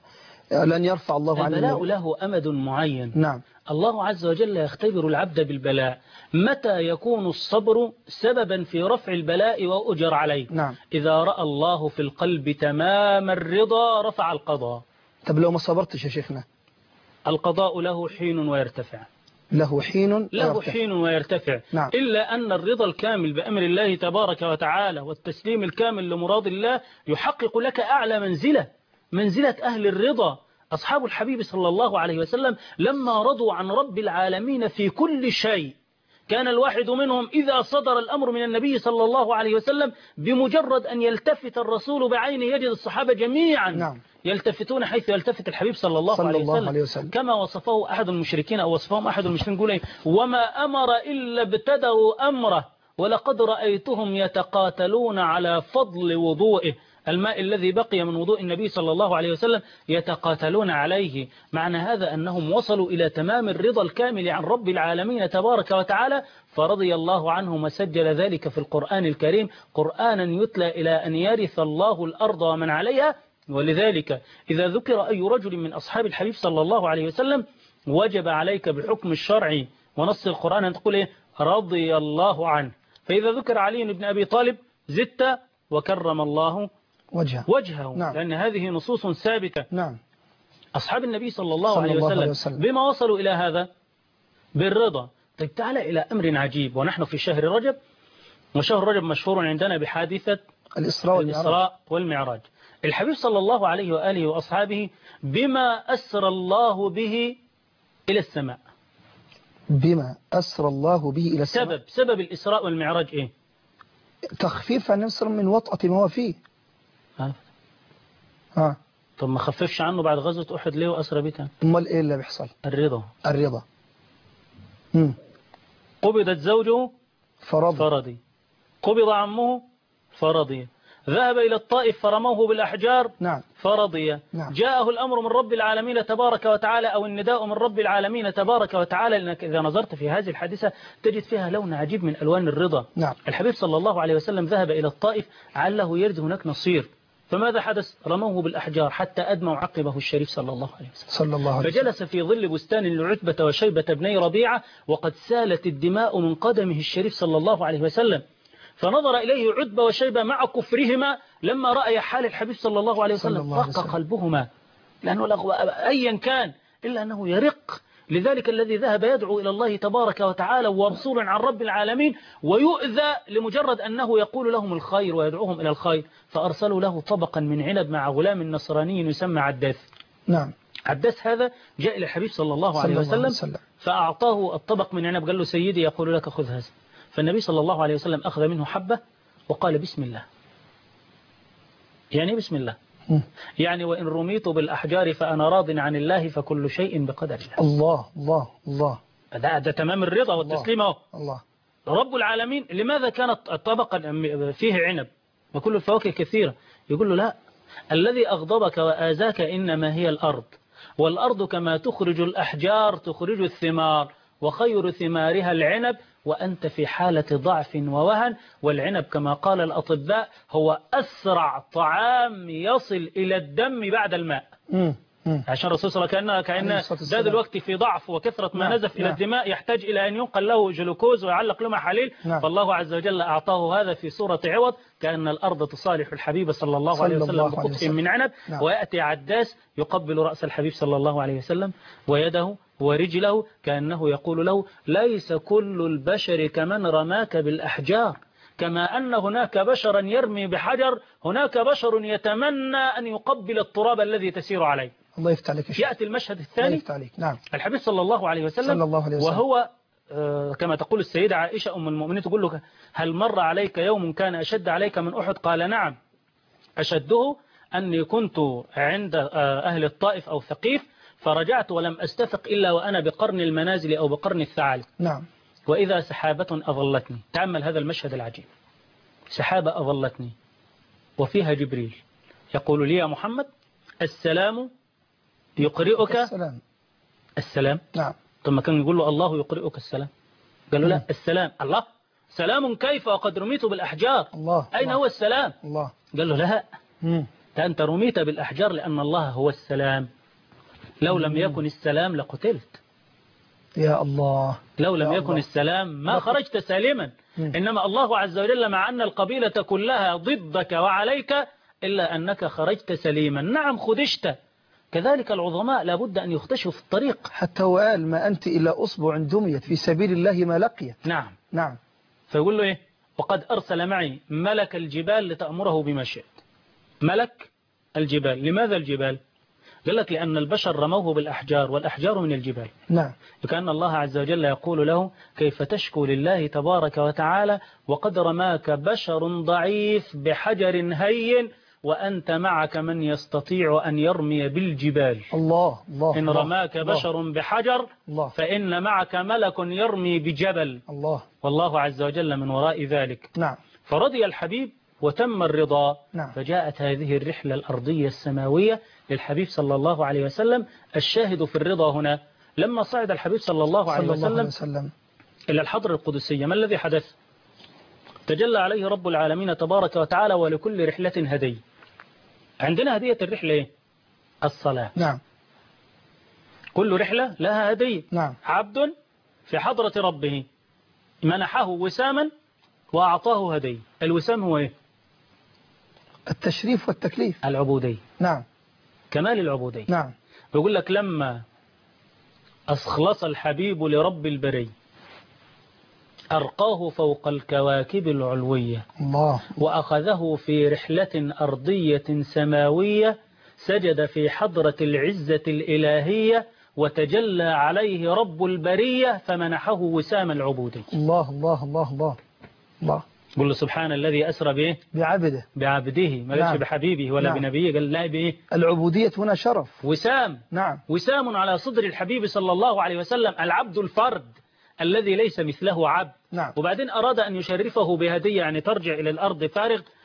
لن يرفع الله عني البلاء؟ له أمد معين. نعم. الله عز وجل يختبر العبد بالبلاء. متى يكون الصبر سببا في رفع البلاء وأجر عليه؟ نعم. إذا رأى الله في القلب تمام الرضا رفع القضاء. طب لو ما صبرتش يا شيخنا؟ القضاء له حين ويرتفع. له حين له ويرتفع. حين ويرتفع. نعم. إلا أن الرضا الكامل بأمر الله تبارك وتعالى والتسليم الكامل لمراد الله يحقق لك أعلى منزلة، منزلة أهل الرضا. أصحاب الحبيب صلى الله عليه وسلم لما رضوا عن رب العالمين في كل شيء، كان الواحد منهم إذا صدر الأمر من النبي صلى الله عليه وسلم بمجرد أن يلتفت الرسول بعينه يجد الصحابة جميعا نعم. يلتفتون حيث يلتفت الحبيب صلى الله, صلى عليه, الله وسلم. عليه وسلم كما وصفه أحد المشركين أو وصفهم أحد المشركين يقول وما أمر إلا ابتدأوا أمره ولقد رأيتهم يتقاتلون على فضل وضوئه، الماء الذي بقي من وضوء النبي صلى الله عليه وسلم يتقاتلون عليه. معنى هذا أنهم وصلوا إلى تمام الرضا الكامل عن رب العالمين تبارك وتعالى، فرضي الله عنهم وسجل ذلك في القرآن الكريم قرآنا يتلى إلى أن يرث الله الأرض ومن عليها. ولذلك إذا ذكر أي رجل من أصحاب الحبيب صلى الله عليه وسلم وجب عليك بحكم الشرع ونص القرآن أن تقول إيه؟ رضي الله عنه. فإذا ذكر علي بن أبي طالب زدت وكرم الله وجهه, وجهه. نعم. لأن هذه نصوص ثابتة. نعم. أصحاب النبي صلى الله, صلى عليه, الله وسلم عليه وسلم بما وصلوا إلى هذا بالرضا. طيب تعالى إلى أمر عجيب، ونحن في شهر رجب، وشهر رجب مشهور عندنا بحادثة الإسراء والمعراج. الإسراء والمعراج. الحبيب صلى الله عليه وآله وأصحابه بما أسرى الله به إلى السماء. بما أسرى الله به إلى السماء. سبب سبب الإسراء والمعراج إيه؟ تخفيف عن نفسه من وطأة ما هو فيه. ها. ها. طب ما خففش عنه بعد غزوة أحد ليه وأسرى بيتها؟ امال إيه اللي بيحصل؟ الرضا. الرضا. مم. قبضت زوجه فرضي. فرضي، قبض عمه فرضي، ذهب إلى الطائف فرموه بالأحجار نعم. فرضي. نعم. جاءه الأمر من رب العالمين تبارك وتعالى أو النداء من رب العالمين تبارك وتعالى، لأنك إذا نظرت في هذه الحادثة تجد فيها لون عجيب من ألوان الرضا. نعم. الحبيب صلى الله عليه وسلم ذهب إلى الطائف عله يرد هناك نصير، فماذا حدث؟ رموه بالأحجار حتى أدموا عقبه الشريف صلى الله عليه وسلم. صلى الله عليه وسلم. فجلس في ظل بستان لعتبة وشيبة بني ربيعة وقد سالت الدماء من قدمه الشريف صلى الله عليه وسلم، فنظر إليه عتبة وشيبة مع كفرهما لما رأي حال الحبيب صلى الله عليه وسلم رق قلبهما، لأنه أيا كان إلا أنه يرق. لذلك الذي ذهب يدعو إلى الله تبارك وتعالى ورسول عن رب العالمين ويؤذى لمجرد أنه يقول لهم الخير ويدعوهم إلى الخير، فأرسلوا له طبقا من عنب مع غلام نصراني يسمى عداث. نعم. عداث هذا جاء إلى الحبيب صلى الله عليه وسلم, وسلم فأعطاه الطبق من عنب، قال له سيدي يقول لك خذ هذا. فالنبي صلى الله عليه وسلم أخذ منه حبة وقال بسم الله. يعني بسم الله م. يعني وإن رميت بالأحجار فأنا راض عن الله فكل شيء بقدر الله. الله الله الله ده, ده تمام الرضا والتسليم اهو. الله رب العالمين. لماذا كانت الطبق فيه عنب وكل الفواكه كثيرة؟ يقول له لا، الذي أغضبك وآذاك إنما هي الأرض، والأرض كما تخرج الأحجار تخرج الثمار، وخير ثمارها العنب، وأنت في حالة ضعف ووهن، والعنب كما قال الأطباء هو أسرع طعام يصل إلى الدم بعد الماء. مم. مم. عشان الرسول صلى الله عليه وسلم كأن زاد الوقت في ضعف وكثرة ما نعم. نزف نعم. إلى الدماء يحتاج إلى أن ينقل له جلوكوز ويعلق له حليل. نعم. فالله عز وجل أعطاه هذا في صورة عوض، كأن الأرض تصالح الحبيب صلى الله عليه وسلم بقطف من عنب. نعم. ويأتي عداس يقبل رأس الحبيب صلى الله عليه وسلم ويده ورجله كأنه يقول له ليس كل البشر كمن رماك بالأحجار، كما أن هناك بشرا يرمي بحجر هناك بشر يتمنى أن يقبل التراب الذي تسير عليه. الله يفتح عليك. يأتي المشهد الثاني. نعم. الحبيب صلى الله عليه وسلم, صلى الله عليه وسلم. وهو آه كما تقول السيدة عائشة أم المؤمنين تقول له هل مر عليك يوم كان أشد عليك من أحد؟ قال نعم، أشده أني كنت عند آه أهل الطائف أو ثقيف فرجعت ولم أستفق إلا وأنا بقرن المنازل أو بقرن الثعالب. نعم. وإذا سحابة أظلتني. تأمل هذا المشهد العجيب، سحابة أظلتني وفيها جبريل يقول لي يا محمد السلام يقرئك السلام. السلام. نعم. ثم كان يقول له الله يقرئك السلام، قال له لا السلام. الله سلام كيف وقد رميت بالأحجار؟ الله. أين الله. هو السلام؟ الله. قال له لا مم. أنت رميت بالأحجار لأن الله هو السلام، لو لم يكن السلام لقتلت. يا الله. لو لم يا يكن الله. السلام ما خرجت سالما. مم. إنما الله عز وجل مع أن القبيلة كلها ضدك وعليك إلا أنك خرجت سليما. نعم خدشت، كذلك العظماء لابد أن يختشوا في الطريق. حتى وقال ما أنت إلا أصبع دميت في سبيل الله ما لقيت. نعم. نعم. فيقول له إيه؟ وقد أرسل معي ملك الجبال لتأمره بما شئت. ملك الجبال. لماذا الجبال؟ قال لك لأن البشر رموه بالأحجار والأحجار من الجبال. نعم. وكأن الله عز وجل يقول له كيف تشكو لله تبارك وتعالى وقد رماك بشر ضعيف بحجر هين وأنت معك من يستطيع أن يرمي بالجبال. الله الله. إن رماك الله. بشر بحجر الله. فإن معك ملك يرمي بجبل. الله. والله عز وجل من وراء ذلك. نعم. فرضي الحبيب وتم الرضا. نعم. فجاءت هذه الرحلة الأرضية السماوية للحبيب صلى الله عليه وسلم. الشاهد في الرضا هنا لما صعد الحبيب صلى الله عليه صلى الله عليه وسلم, وسلم إلى الحضرة القدسية، ما الذي حدث؟ تجلى عليه رب العالمين تبارك وتعالى ولكل رحلة هدي. عندنا هدية الرحلة إيه؟ الصلاة. نعم. كل رحلة لها هدية. نعم. عبد في حضرة ربه منحه وساما وأعطاه هدية. الوسام هو إيه؟ التشريف والتكليف. العبودية. نعم. كمال العبودية. نعم. يقول لك لما أخلص الحبيب لرب البري أرقاه فوق الكواكب العلوية. الله. وأخذه في رحلة أرضية سماوية سجد في حضرة العزة الإلهية وتجلى عليه رب البرية فمنحه وسام العبودية. الله الله الله الله الله. قل له سبحان الذي أسرى به بعبده بعبده ما قالش نعم. بحبيبه ولا نعم. بنبيه، قال لا بإيه؟ العبودية هنا شرف. وسام. نعم. وسام على صدر الحبيب صلى الله عليه وسلم، العبد الفرد الذي ليس مثله عبد. نعم. وبعدين أراد أن يشرفه بهدية يعني ترجع إلى الأرض فارغ،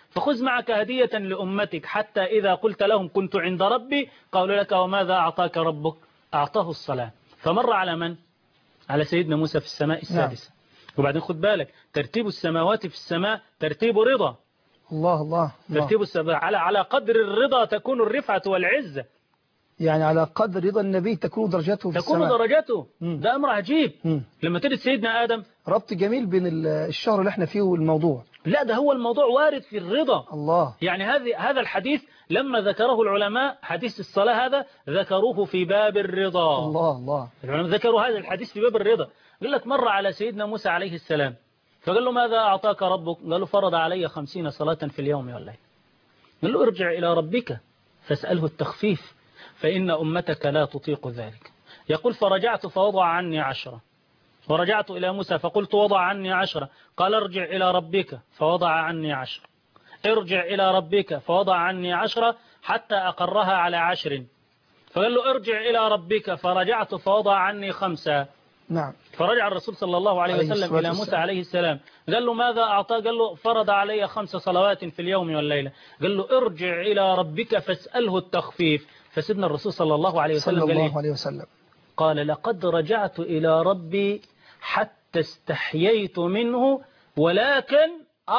فخذ معك هدية لأمتك حتى إذا قلت لهم كنت عند ربي قالوا لك وماذا أعطاك ربك؟ أعطاه الصلاة. فمر على من؟ على سيدنا موسى في السماء السادسة. نعم. وبعدين خد بالك ترتيب السماوات في السماء ترتيب رضا. الله الله, الله. ترتيب السماء على على قدر الرضا تكون الرفعة والعزة. يعني على قدر رضا النبي تكون درجته في تكون السماء. تكون درجته. مم. ده أمر عجيب. مم. لما تجد سيدنا آدم ربط جميل بين الشهر اللي احنا فيه والموضوع. لا ده هو الموضوع وارد في الرضا. الله. يعني هذه هذا الحديث لما ذكره العلماء حديث الصلاة هذا ذكروه في باب الرضا. الله الله. العلماء ذكروا هذا الحديث في باب الرضا. قال لك مر على سيدنا موسى عليه السلام فقال له ماذا أعطاك ربك؟ قال له فرض علي خمسين صلاة في اليوم والليل. قال له ارجع إلى ربك فاسأله التخفيف فإن أمتك لا تطيق ذلك. يقول فرجعت فوضع عني عشرة ورجعت إلى موسى فقلت وضع عني عشرة قال ارجع إلى ربك فوضع عني عشرة ارجع إلى ربك فوضع عني عشرة حتى أقرها على عشر فقال له ارجع إلى ربك فرجعت فوضع عني خمسة. نعم. فرجع الرسول صلى الله عليه وسلم إلى موسى عليه السلام قال له ماذا أعطاه؟ قال له فرض علي خمس صلوات في اليوم والليلة. قال له ارجع إلى ربك فاسأله التخفيف. فسيدنا الرسول صلى الله عليه وسلم صلى قال الله عليه وسلم قال لقد رجعت إلى ربي حتى استحييت منه ولكن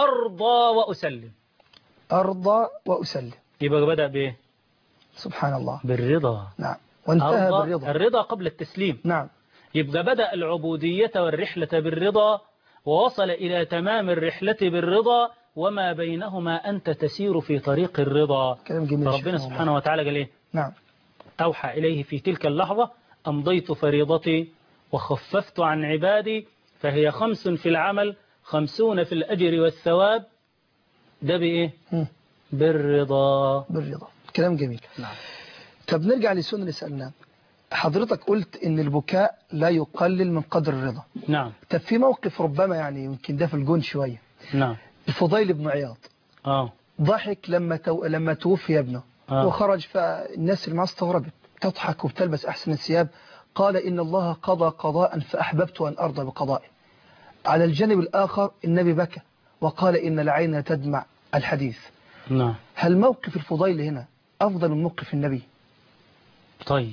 أرضى وأسلم. أرضى وأسلم يبقى بدأ بإيه؟ سبحان الله. بالرضا. نعم. وانتهى بالرضا. الرضا قبل التسليم. نعم. يبقى بدأ العبودية والرحلة بالرضا ووصل إلى تمام الرحلة بالرضا وما بينهما أنت تسير في طريق الرضا. كلام جميل. فربنا سبحانه وتعالى قال إيه؟ نعم. أوحى إليه في تلك اللحظة أمضيت فريضتي وخففت عن عبادي فهي خمس في العمل خمسون في الأجر والثواب. ده بإيه؟ م. بالرضا. بالرضا. كلام جميل. نعم. طب نرجع للسؤال اللي سألناه. حضرتك قلت ان البكاء لا يقلل من قدر الرضا. نعم. طب في موقف ربما يعني يمكن ده في الجون شوية. نعم. الفضيل بن عياض اه ضحك لما تو... لما توفي ابنه آه. وخرج فالناس اللي معاه استغربت تضحك وبتلبس احسن الثياب. قال ان الله قضى قضاء فاحببت ان ارضى بقضائه. على الجانب الاخر النبي بكى وقال ان العين تدمع الحديث. نعم. هل موقف الفضيل هنا افضل من موقف النبي؟ طيب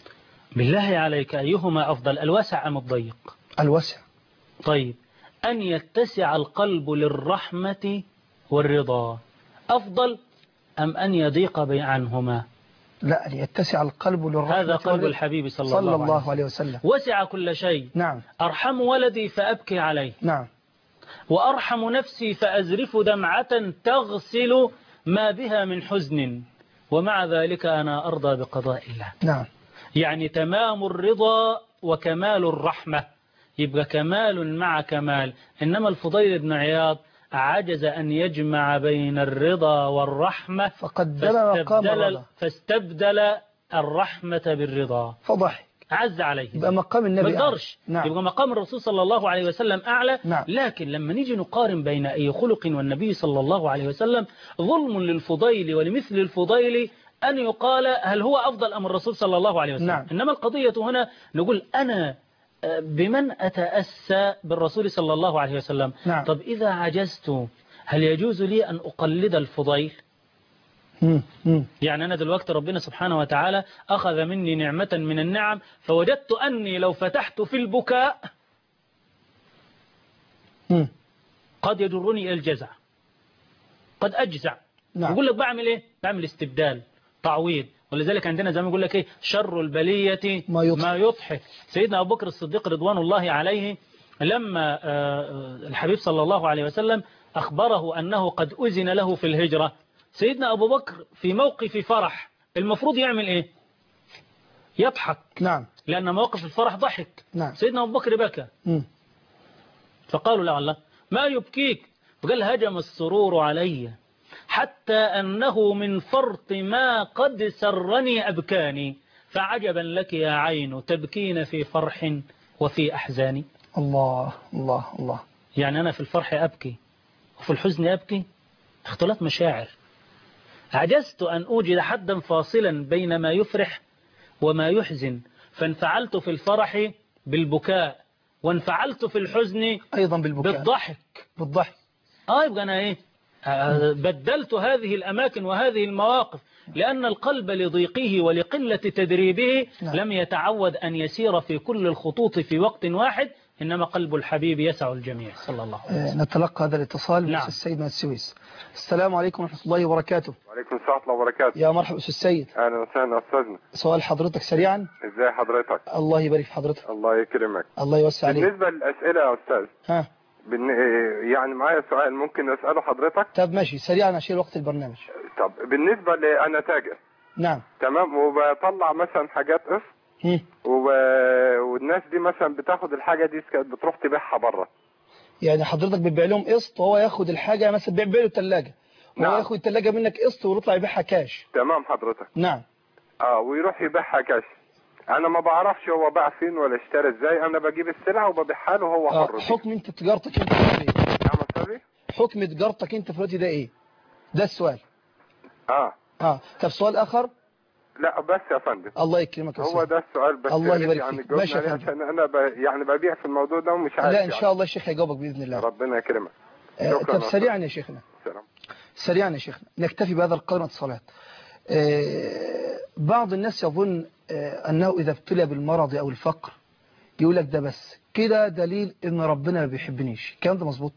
بالله عليك أيهما أفضل الواسع أم الضيق؟ الواسع. طيب أن يتسع القلب للرحمة والرضا أفضل أم أن يضيق بين عنهما؟ لا أن يتسع القلب للرحمة. هذا قلب الحبيب صلى, صلى الله, الله عليه وسلم. وسع كل شيء. نعم. أرحم ولدي فأبكي عليه. نعم. وأرحم نفسي فأزرف دمعة تغسل ما بها من حزن ومع ذلك أنا أرضى بقضاء الله. نعم. يعني تمام الرضا وكمال الرحمة يبقى كمال مع كمال. إنما الفضيل بن عياض عجز أن يجمع بين الرضا والرحمة فقدم مقام الرضا فاستبدل الرحمة بالرضا فضحك عز عليه. يبقى مقام النبي ما قدرش. نعم. يبقى مقام الرسول صلى الله عليه وسلم أعلى. نعم. لكن لما نيجي نقارن بين أي خلق والنبي صلى الله عليه وسلم ظلم للفضيل ولمثل الفضيل أن يقال هل هو أفضل أم الرسول صلى الله عليه وسلم. نعم. إنما القضية هنا نقول أنا بمن أتأسى بالرسول صلى الله عليه وسلم. نعم. طب إذا عجزت هل يجوز لي أن أقلد الفضيل؟ مم. مم. يعني أنا دلوقتي ربنا سبحانه وتعالى أخذ مني نعمة من النعم فوجدت أني لو فتحت في البكاء مم. قد يجرني إلى الجزع قد أجزع. نعم. يقول لك بعمل إيه؟ بعمل استبدال تعويض. ولذلك عندنا زي ما يقول لك إيه شر البلية ما يضحك. ما يضحك. سيدنا أبو بكر الصديق رضوان الله عليه لما الحبيب صلى الله عليه وسلم أخبره أنه قد أذن له في الهجرة سيدنا أبو بكر في موقف فرح المفروض يعمل إيه؟ يضحك. نعم. لأن موقف الفرح ضحك. نعم. سيدنا أبو بكر بكى. م. فقالوا له الله ما يبكيك؟ وقال هجم السرور علي حتى أنه من فرط ما قد سرني أبكاني فعجبا لك يا عين تبكين في فرح وفي أحزاني. الله الله الله. يعني أنا في الفرح أبكي وفي الحزن أبكي اختلاط مشاعر. عجزت أن أوجد حدا فاصلا بين ما يفرح وما يحزن فانفعلت في الفرح بالبكاء وانفعلت في الحزن أيضا بالبكاء بالضحك. بالضحك. آه يبقى أنا إيه بدلت هذه الأماكن وهذه المواقف لأن القلب لضيقه ولقلة تدريبه نعم. لم يتعود أن يسير في كل الخطوط في وقت واحد، إنما قلب الحبيب يسع الجميع صلى الله عليه وسلم. نتلقى هذا الاتصال من نعم. أستاذ السيد من السويس. السلام عليكم ورحمة الله وبركاته. وعليكم السلام ورحمة الله وبركاته. يا مرحبا أستاذ السيد. أهلا وسهلا أستاذنا. سؤال حضرتك سريعا. إزاي حضرتك؟ الله يبارك في حضرتك. الله يكرمك. الله يوسع عليك. بالنسبة للأسئلة يا أستاذ. ها. بالن... يعني معايا سؤال ممكن أسأله حضرتك؟ طب ماشي سريعا عشان وقت البرنامج. طب بالنسبة لي أنا تاجر. نعم. تمام، وبطلع مثلا حاجات قسط وب... والناس دي مثلا بتاخد الحاجة دي بتروح تبيعها بره. يعني حضرتك بتبيع لهم قسط وهو ياخد الحاجة، مثلا بيبيع له الثلاجة وهو نعم. ياخد الثلاجة منك قسط ويطلع يبيعها كاش. تمام حضرتك. نعم. اه ويروح يبيعها كاش. انا ما بعرفش هو باع فين ولا اشترى ازاي، انا بجيب السلعة وببيعها له هو آه. حر. حكم انت تجارتك انت في الوقت ده ايه؟ نعم استاذي. حكم تجارتك انت في الوقت ده ايه؟ ده السؤال. اه اه طب سؤال اخر. لا بس يا فندم. الله يكرمك يا هو ده السؤال بس. الله يبارك يعني فيك. ماشي يا فندم. عشان انا ب... يعني ببيع في الموضوع ده ومش عارف. لا ان شاء الله الشيخ هيجاوبك باذن الله. ربنا يكرمك. آه طب سريعا يا شيخنا. سلام. سريعا يا شيخنا نكتفي بهذا القدر من الاتصالات. آه بعض الناس يظن آه انه اذا ابتلى بالمرض او الفقر يقول لك ده بس كده دليل ان ربنا ما بيحبنيش. الكلام ده مظبوط؟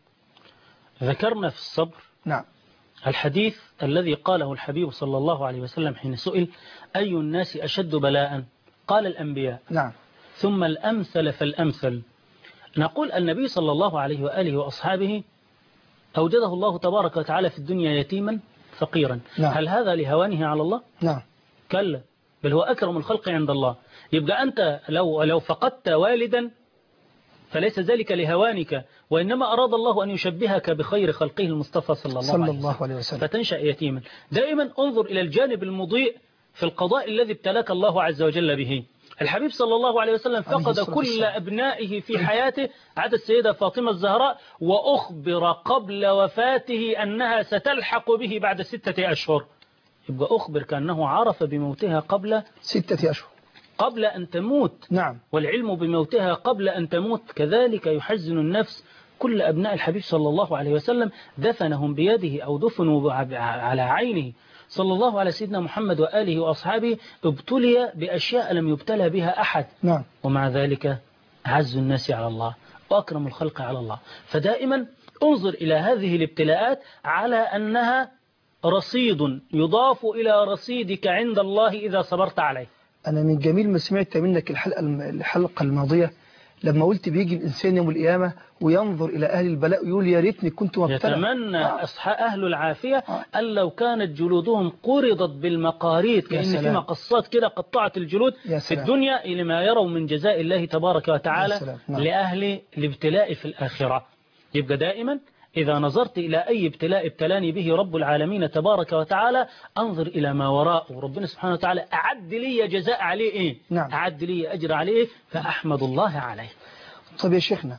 ذكرنا في الصبر نعم الحديث الذي قاله الحبيب صلى الله عليه وسلم حين سئل أي الناس أشد بلاء؟ قال الأنبياء. نعم. ثم الأمثل فالأمثل. نقول النبي صلى الله عليه وآله وأصحابه أوجده الله تبارك وتعالى في الدنيا يتيما فقيرا. نعم. هل هذا لهوانه على الله؟ نعم. كلا، بل هو أكرم الخلق عند الله. يبقى أنت لو لو فقدت والدا فليس ذلك لهوانك، وإنما أراد الله أن يشبهك بخير خلقه المصطفى صلى الله, صلى عليه, الله وسلم. عليه وسلم فتنشأ يتيما. دائما انظر إلى الجانب المضيء في القضاء الذي ابتلاك الله عز وجل به. الحبيب صلى الله عليه وسلم فقد كل أبنائه في حياته عدا السيدة فاطمة الزهراء، وأخبر قبل وفاته أنها ستلحق به بعد ستة أشهر. يبقى أخبر كأنه عرف بموتها قبل ستة أشهر قبل أن تموت. نعم. والعلم بموتها قبل أن تموت. كذلك يحزن النفس كل أبناء الحبيب صلى الله عليه وسلم دفنهم بيده أو دفنوا على عينه. صلى الله على سيدنا محمد وآله وأصحابه ابتلي بأشياء لم يبتلى بها أحد. نعم. ومع ذلك أعز الناس على الله وأكرم الخلق على الله. فدائما انظر إلى هذه الابتلاءات على أنها رصيد يضاف إلى رصيدك عند الله إذا صبرت عليه. أنا من جميل ما سمعت منك الحلقة الحلقة الماضية لما قلت بيجي الإنسان يوم القيامة وينظر إلى أهل البلاء ويقول يا ريتني كنت مبتلى. يتمنى آه. أصحاب أهل العافية آه. أن لو كانت جلودهم قرضت بالمقاريض، كأن في مقصات كده قطعت الجلود في الدنيا لما يروا من جزاء الله تبارك وتعالى نعم. لأهل الابتلاء في الآخرة. يبقى دائما إذا نظرت إلى أي ابتلاء ابتلاني به رب العالمين تبارك وتعالى أنظر إلى ما وراءه. ربنا سبحانه وتعالى أعد لي جزاء عليه إيه؟ نعم. أعد لي أجر عليه فأحمد الله عليه. طب يا شيخنا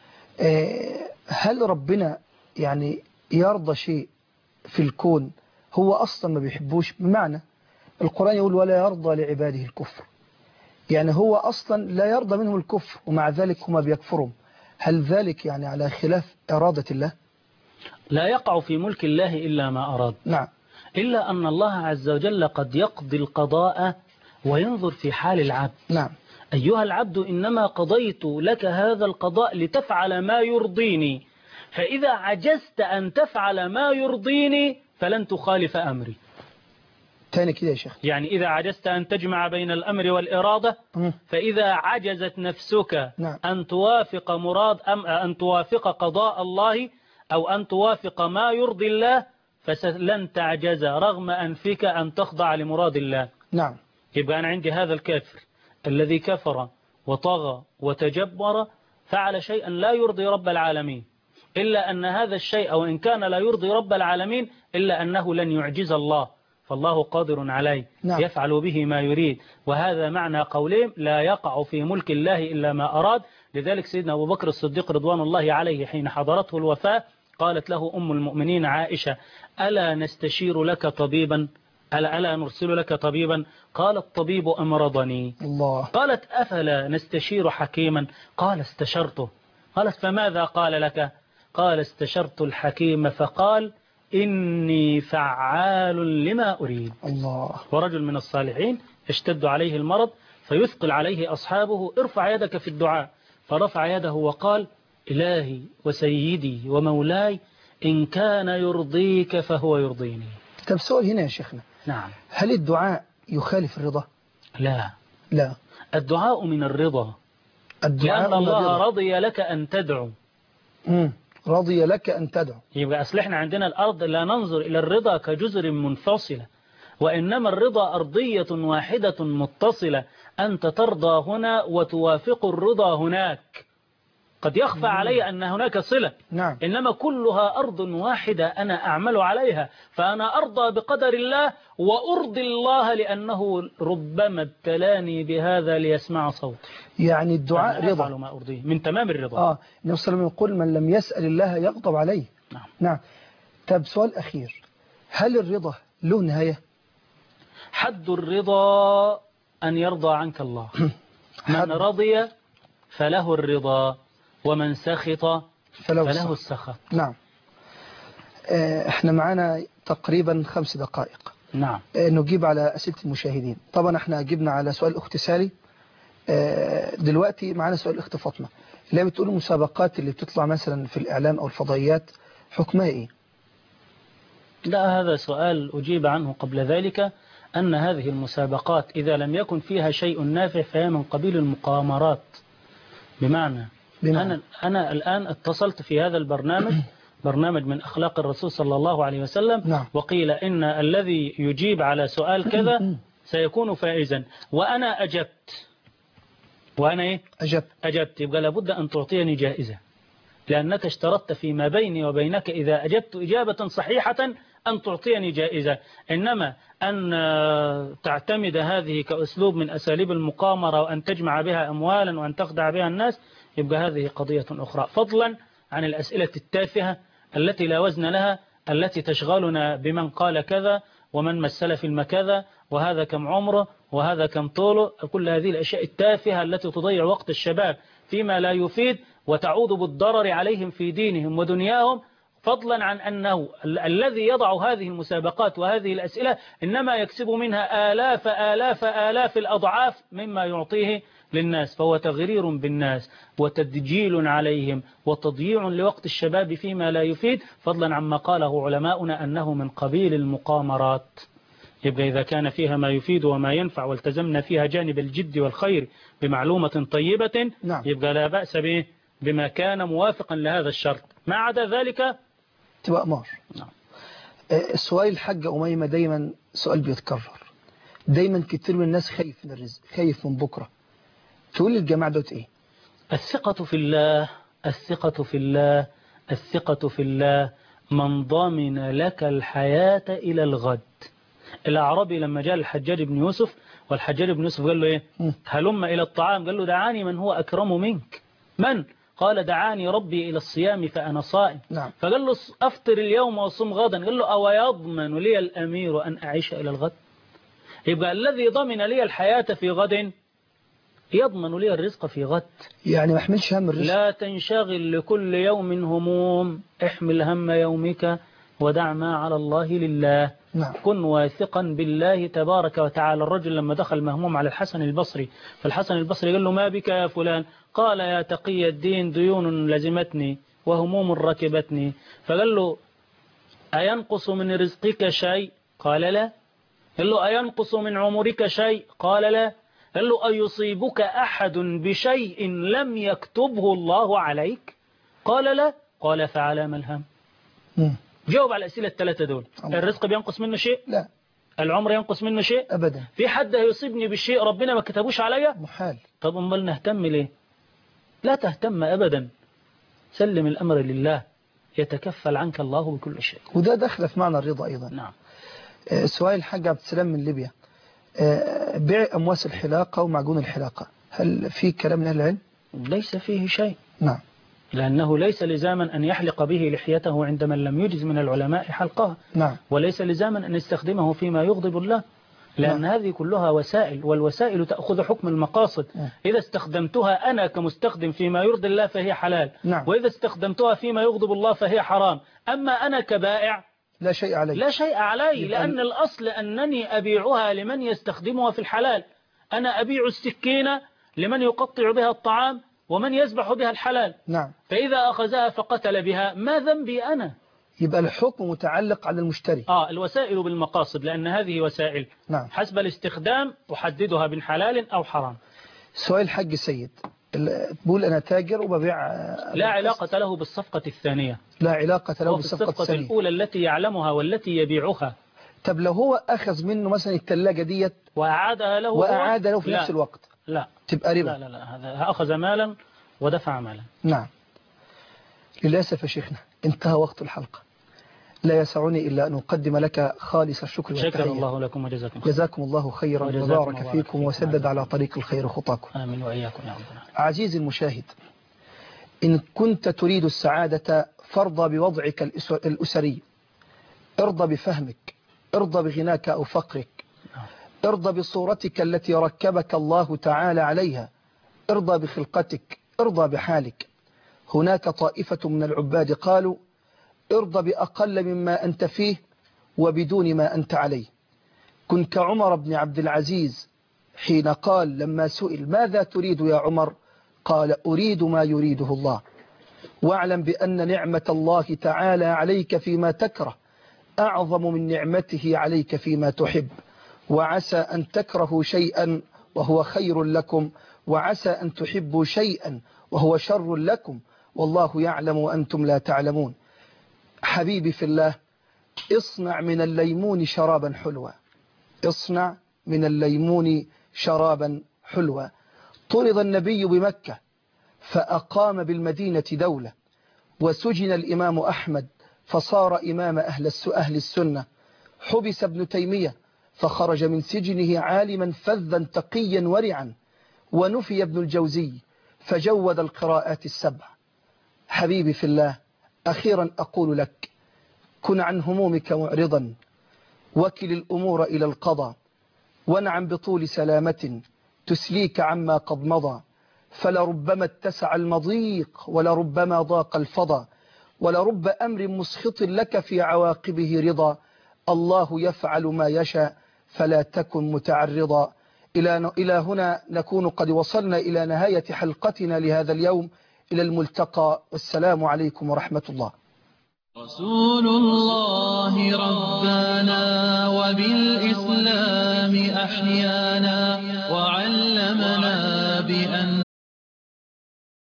هل ربنا يعني يرضى شيء في الكون هو أصلا ما بيحبوش؟ بمعنى القرآن يقول ولا يرضى لعباده الكفر، يعني هو أصلا لا يرضى منهم الكفر ومع ذلك هم بيكفرهم. هل ذلك يعني على خلاف إرادة الله؟ لا يقع في ملك الله إلا ما أراد. نعم. إلا أن الله عز وجل قد يقضي القضاء وينظر في حال العبد. نعم. أيها العبد إنما قضيت لك هذا القضاء لتفعل ما يرضيني، فإذا عجزت أن تفعل ما يرضيني فلن تخالف أمري. تاني كده يا شيخ. يعني إذا عجزت أن تجمع بين الأمر والإرادة فإذا عجزت نفسك نعم. أن توافق مراد أم أن توافق قضاء الله أو أن توافق ما يرضي الله فلن تعجز رغم أنفك أن تخضع لمراد الله. نعم. يبقى أنا عندي هذا الكافر الذي كفر وطغى وتجبر فعل شيئا لا يرضي رب العالمين، إلا أن هذا الشيء أو إن كان لا يرضي رب العالمين إلا أنه لن يعجز الله، فالله قادر عليه. نعم. يفعل به ما يريد. وهذا معنى قولهم لا يقع في ملك الله إلا ما أراد. لذلك سيدنا أبو بكر الصديق رضوان الله عليه حين حضرته الوفاة قالت له أم المؤمنين عائشة ألا نستشير لك طبيبا ألا, ألا نرسل لك طبيبا؟ قال الطبيب أمرضني. الله. قالت أفلا نستشير حكيما؟ قال استشرته. قالت فماذا قال لك؟ قال استشرت الحكيم فقال إني فعال لما أريد. الله. ورجل من الصالحين اشتد عليه المرض فيثقل عليه أصحابه ارفع يدك في الدعاء، فرفع يده وقال إلهي وسيدي ومولاي إن كان يرضيك فهو يرضيني. طب سؤال هنا يا شيخنا. نعم. هل الدعاء يخالف الرضا؟ لا لا، الدعاء من الرضا، الدعاء لأن من الله الرضا. رضي لك أن تدعو. مم. رضي لك أن تدعو. يبقى أصل احنا عندنا الأرض لا ننظر إلى الرضا كجزر منفصلة، وإنما الرضا أرضية واحدة متصلة، أنت ترضى هنا وتوافق الرضا هناك. قد يخفى علي أن هناك صلة، نعم. إنما كلها أرض واحدة أنا أعمل عليها، فأنا أرضى بقدر الله وأرضي الله لأنه ربما ابتلاني بهذا ليسمع صوتي. يعني الدعاء رضا ما أرضيه من تمام الرضا. آه النبي صلى الله عليه وسلم يقول من لم يسأل الله يغضب عليه. نعم. نعم. طب سؤال أخير، هل الرضا له نهاية؟ حد الرضا أن يرضى عنك الله. من رضي فله الرضا ومن سخط فله, فله السخط. نعم. احنا معانا تقريبا خمس دقائق. نعم. نجيب على أسئلة المشاهدين. طبعا احنا جبنا على سؤال أخت سالي. دلوقتي معانا سؤال أخت فاطمة اللي بتقول المسابقات اللي بتطلع مثلا في الإعلام أو الفضائيات حكمها إيه؟ لا، هذا سؤال أجيب عنه قبل ذلك، أن هذه المسابقات إذا لم يكن فيها شيء نافع فهي من قبيل المقامرات. بمعنى, بمعنى. أنا, أنا الآن اتصلت في هذا البرنامج برنامج من أخلاق الرسول صلى الله عليه وسلم. نعم. وقيل إن الذي يجيب على سؤال كذا سيكون فائزا، وأنا أجبت وأنا إيه؟ أجبت أجبت يبقى لابد أن تعطيني جائزة، لأنك اشترطت فيما بيني وبينك إذا أجبت إجابة صحيحة أن تعطيني جائزة. إنما أن تعتمد هذه كأسلوب من أساليب المقامرة وأن تجمع بها أموالا وأن تخدع بها الناس، يبقى هذه قضية أخرى، فضلا عن الأسئلة التافهة التي لا وزن لها، التي تشغلنا بمن قال كذا ومن مثل فيلم كذا وهذا كم عمره وهذا كم طوله، كل هذه الأشياء التافهة التي تضيع وقت الشباب فيما لا يفيد وتعود بالضرر عليهم في دينهم ودنياهم، فضلا عن أنه الذي يضع هذه المسابقات وهذه الأسئلة إنما يكسب منها آلاف آلاف آلاف الأضعاف مما يعطيه للناس، فهو تغرير بالناس وتدجيل عليهم وتضييع لوقت الشباب فيما لا يفيد، فضلا عما قاله علماؤنا أنه من قبيل المقامرات. يبقى إذا كان فيها ما يفيد وما ينفع والتزمنا فيها جانب الجد والخير بمعلومة طيبة، نعم. يبقى لا بأس به بما كان موافقا لهذا الشرط، ما عدا ذلك تبقى أمار. نعم. السؤال الحاجة أميمة دايما سؤال بيتكرر، دايما كتير من الناس خايف من الرزق، خايف من بكرة، تقول للجماعة دوت إيه؟ الثقة في الله، الثقة في الله، الثقة في الله، من ضمن لك الحياة إلى الغد. الأعرابي لما جاء الحجاج بن يوسف، والحجاج بن يوسف قال له إيه؟ هلم إلى الطعام، قال له دعاني من هو أكرم منك. من؟ قال دعاني ربي إلى الصيام فأنا صائم. نعم. فقال له أفطر اليوم وصم غدا، قال له أو يضمن لي الأمير أن أعيش إلى الغد؟ يبقى الذي ضمن لي الحياة في غد يضمن لي الرزق في غد. يعني ما احملش هم الرزق. لا تنشغل لكل يوم هموم، احمل هم يومك ودع ما على الله لله. نعم. كن واثقا بالله تبارك وتعالى. الرجل لما دخل مهموم على الحسن البصري، فالحسن البصري قال له ما بك يا فلان؟ قال يا تقي الدين ديون لزمتني وهموم ركبتني. فقال له أينقص من رزقك شيء؟ قال لا. قال له أينقص من عمرك شيء؟ قال لا. قال له أيصيبك أحد بشيء لم يكتبه الله عليك؟ قال لا. قال فعلى ما الهم؟ جاوب على الأسئلة الثلاثة دول. الله. الرزق بينقص منه شيء؟ لا. العمر ينقص منه شيء؟ أبدا. في حد هيصيبني بالشيء ربنا ما كتبوش عليا؟ محال. طب أمال نهتم ليه؟ لا تهتم أبدا، سلم الأمر لله يتكفل عنك الله بكل شيء. وده دخل في معنى الرضا أيضا. نعم. آه سؤال الحاج عبد السلام من ليبيا، آه بيع أمواس الحلاقة ومعجون الحلاقة، هل في كلام من أهل العلم؟ ليس فيه شيء. نعم. لأنه ليس لزاما أن يحلق به لحيته عند من لم يجز من العلماء حلقها. نعم. وليس لزاما أن يستخدمه فيما يغضب الله، لأن نعم. هذه كلها وسائل، والوسائل تأخذ حكم المقاصد. نعم. إذا استخدمتها أنا كمستخدم فيما يرضي الله فهي حلال. نعم. وإذا استخدمتها فيما يغضب الله فهي حرام. أما أنا كبائع لا شيء علي لا شيء علي، لأن الأصل أنني أبيعها لمن يستخدمها في الحلال. أنا أبيع السكينة لمن يقطع بها الطعام ومن يذبح بها الحلال. نعم. فإذا أخذها فقتل بها ما ذنبي أنا؟ يبقى الحكم متعلق على المشتري. آه الوسائل بالمقاصد، لأن هذه وسائل. نعم. حسب الاستخدام أحددها من حلال أو حرام. سؤال حق سيد، بقول أنا تاجر وببيع. لا علاقة له بالصفقة الثانية. لا علاقة له بالصفقة الصفقة الثانية. الأولى التي يعلمها والتي يبيعها. طب لو هو أخذ منه مثلا الثلاجة ديت وأعادها له وأعاد له في لا. نفس الوقت، لا تبقى ربا. لا لا, لا. هذا أخذ مالا ودفع مالا. نعم. للأسف يا شيخنا انتهى وقت الحلقة، لا يسعني إلا أن أقدم لك خالص الشكر والتحية. شكر الله لكم وجزاكم خير. جزاكم الله خيرا وبارك فيكم وسدد على طريق الخير خطاكم. آمين وإياكم يا ربنا. عزيزي المشاهد، إن كنت تريد السعادة فارضى بوضعك الأسري، ارضى بفهمك، ارضى بغناك أو فقرك، ارضى بصورتك التي ركبك الله تعالى عليها، ارضى بخلقتك، ارضى بحالك. هناك طائفة من العباد قالوا ارضى بأقل مما أنت فيه وبدون ما أنت عليه. كن كعمر بن عبد العزيز حين قال لما سئل ماذا تريد يا عمر، قال أريد ما يريده الله. واعلم بأن نعمة الله تعالى عليك فيما تكره أعظم من نعمته عليك فيما تحب. وعسى أن تكرهوا شيئا وهو خير لكم، وعسى أن تحبوا شيئا وهو شر لكم، والله يعلم وأنتم لا تعلمون. حبيبي في الله، اصنع من الليمون شرابا حلوا، اصنع من الليمون شرابا حلوا. طرد النبي بمكة فأقام بالمدينة دولة، وسجن الإمام أحمد فصار إمام أهل أهل السنة. حبس ابن تيمية فخرج من سجنه عالما فذا تقيا ورعا، ونفي ابن الجوزي فجود القراءات السبع. حبيبي في الله، أخيرا أقول لك كن عن همومك معرضا، وكل الأمور إلى القضاء، وانعم بطول سلامة تسليك عما قد مضى. فلربما اتسع المضيق ولربما ضاق الفضا، ولرب أمر مسخط لك في عواقبه رضا. الله يفعل ما يشاء فلا تكن متعرضا. إلى هنا نكون قد وصلنا إلى نهاية حلقتنا لهذا اليوم. إلى الملتقى، والسلام عليكم ورحمة الله. رسول الله ربنا وبالإسلام أحيانا، وعلمنا بأن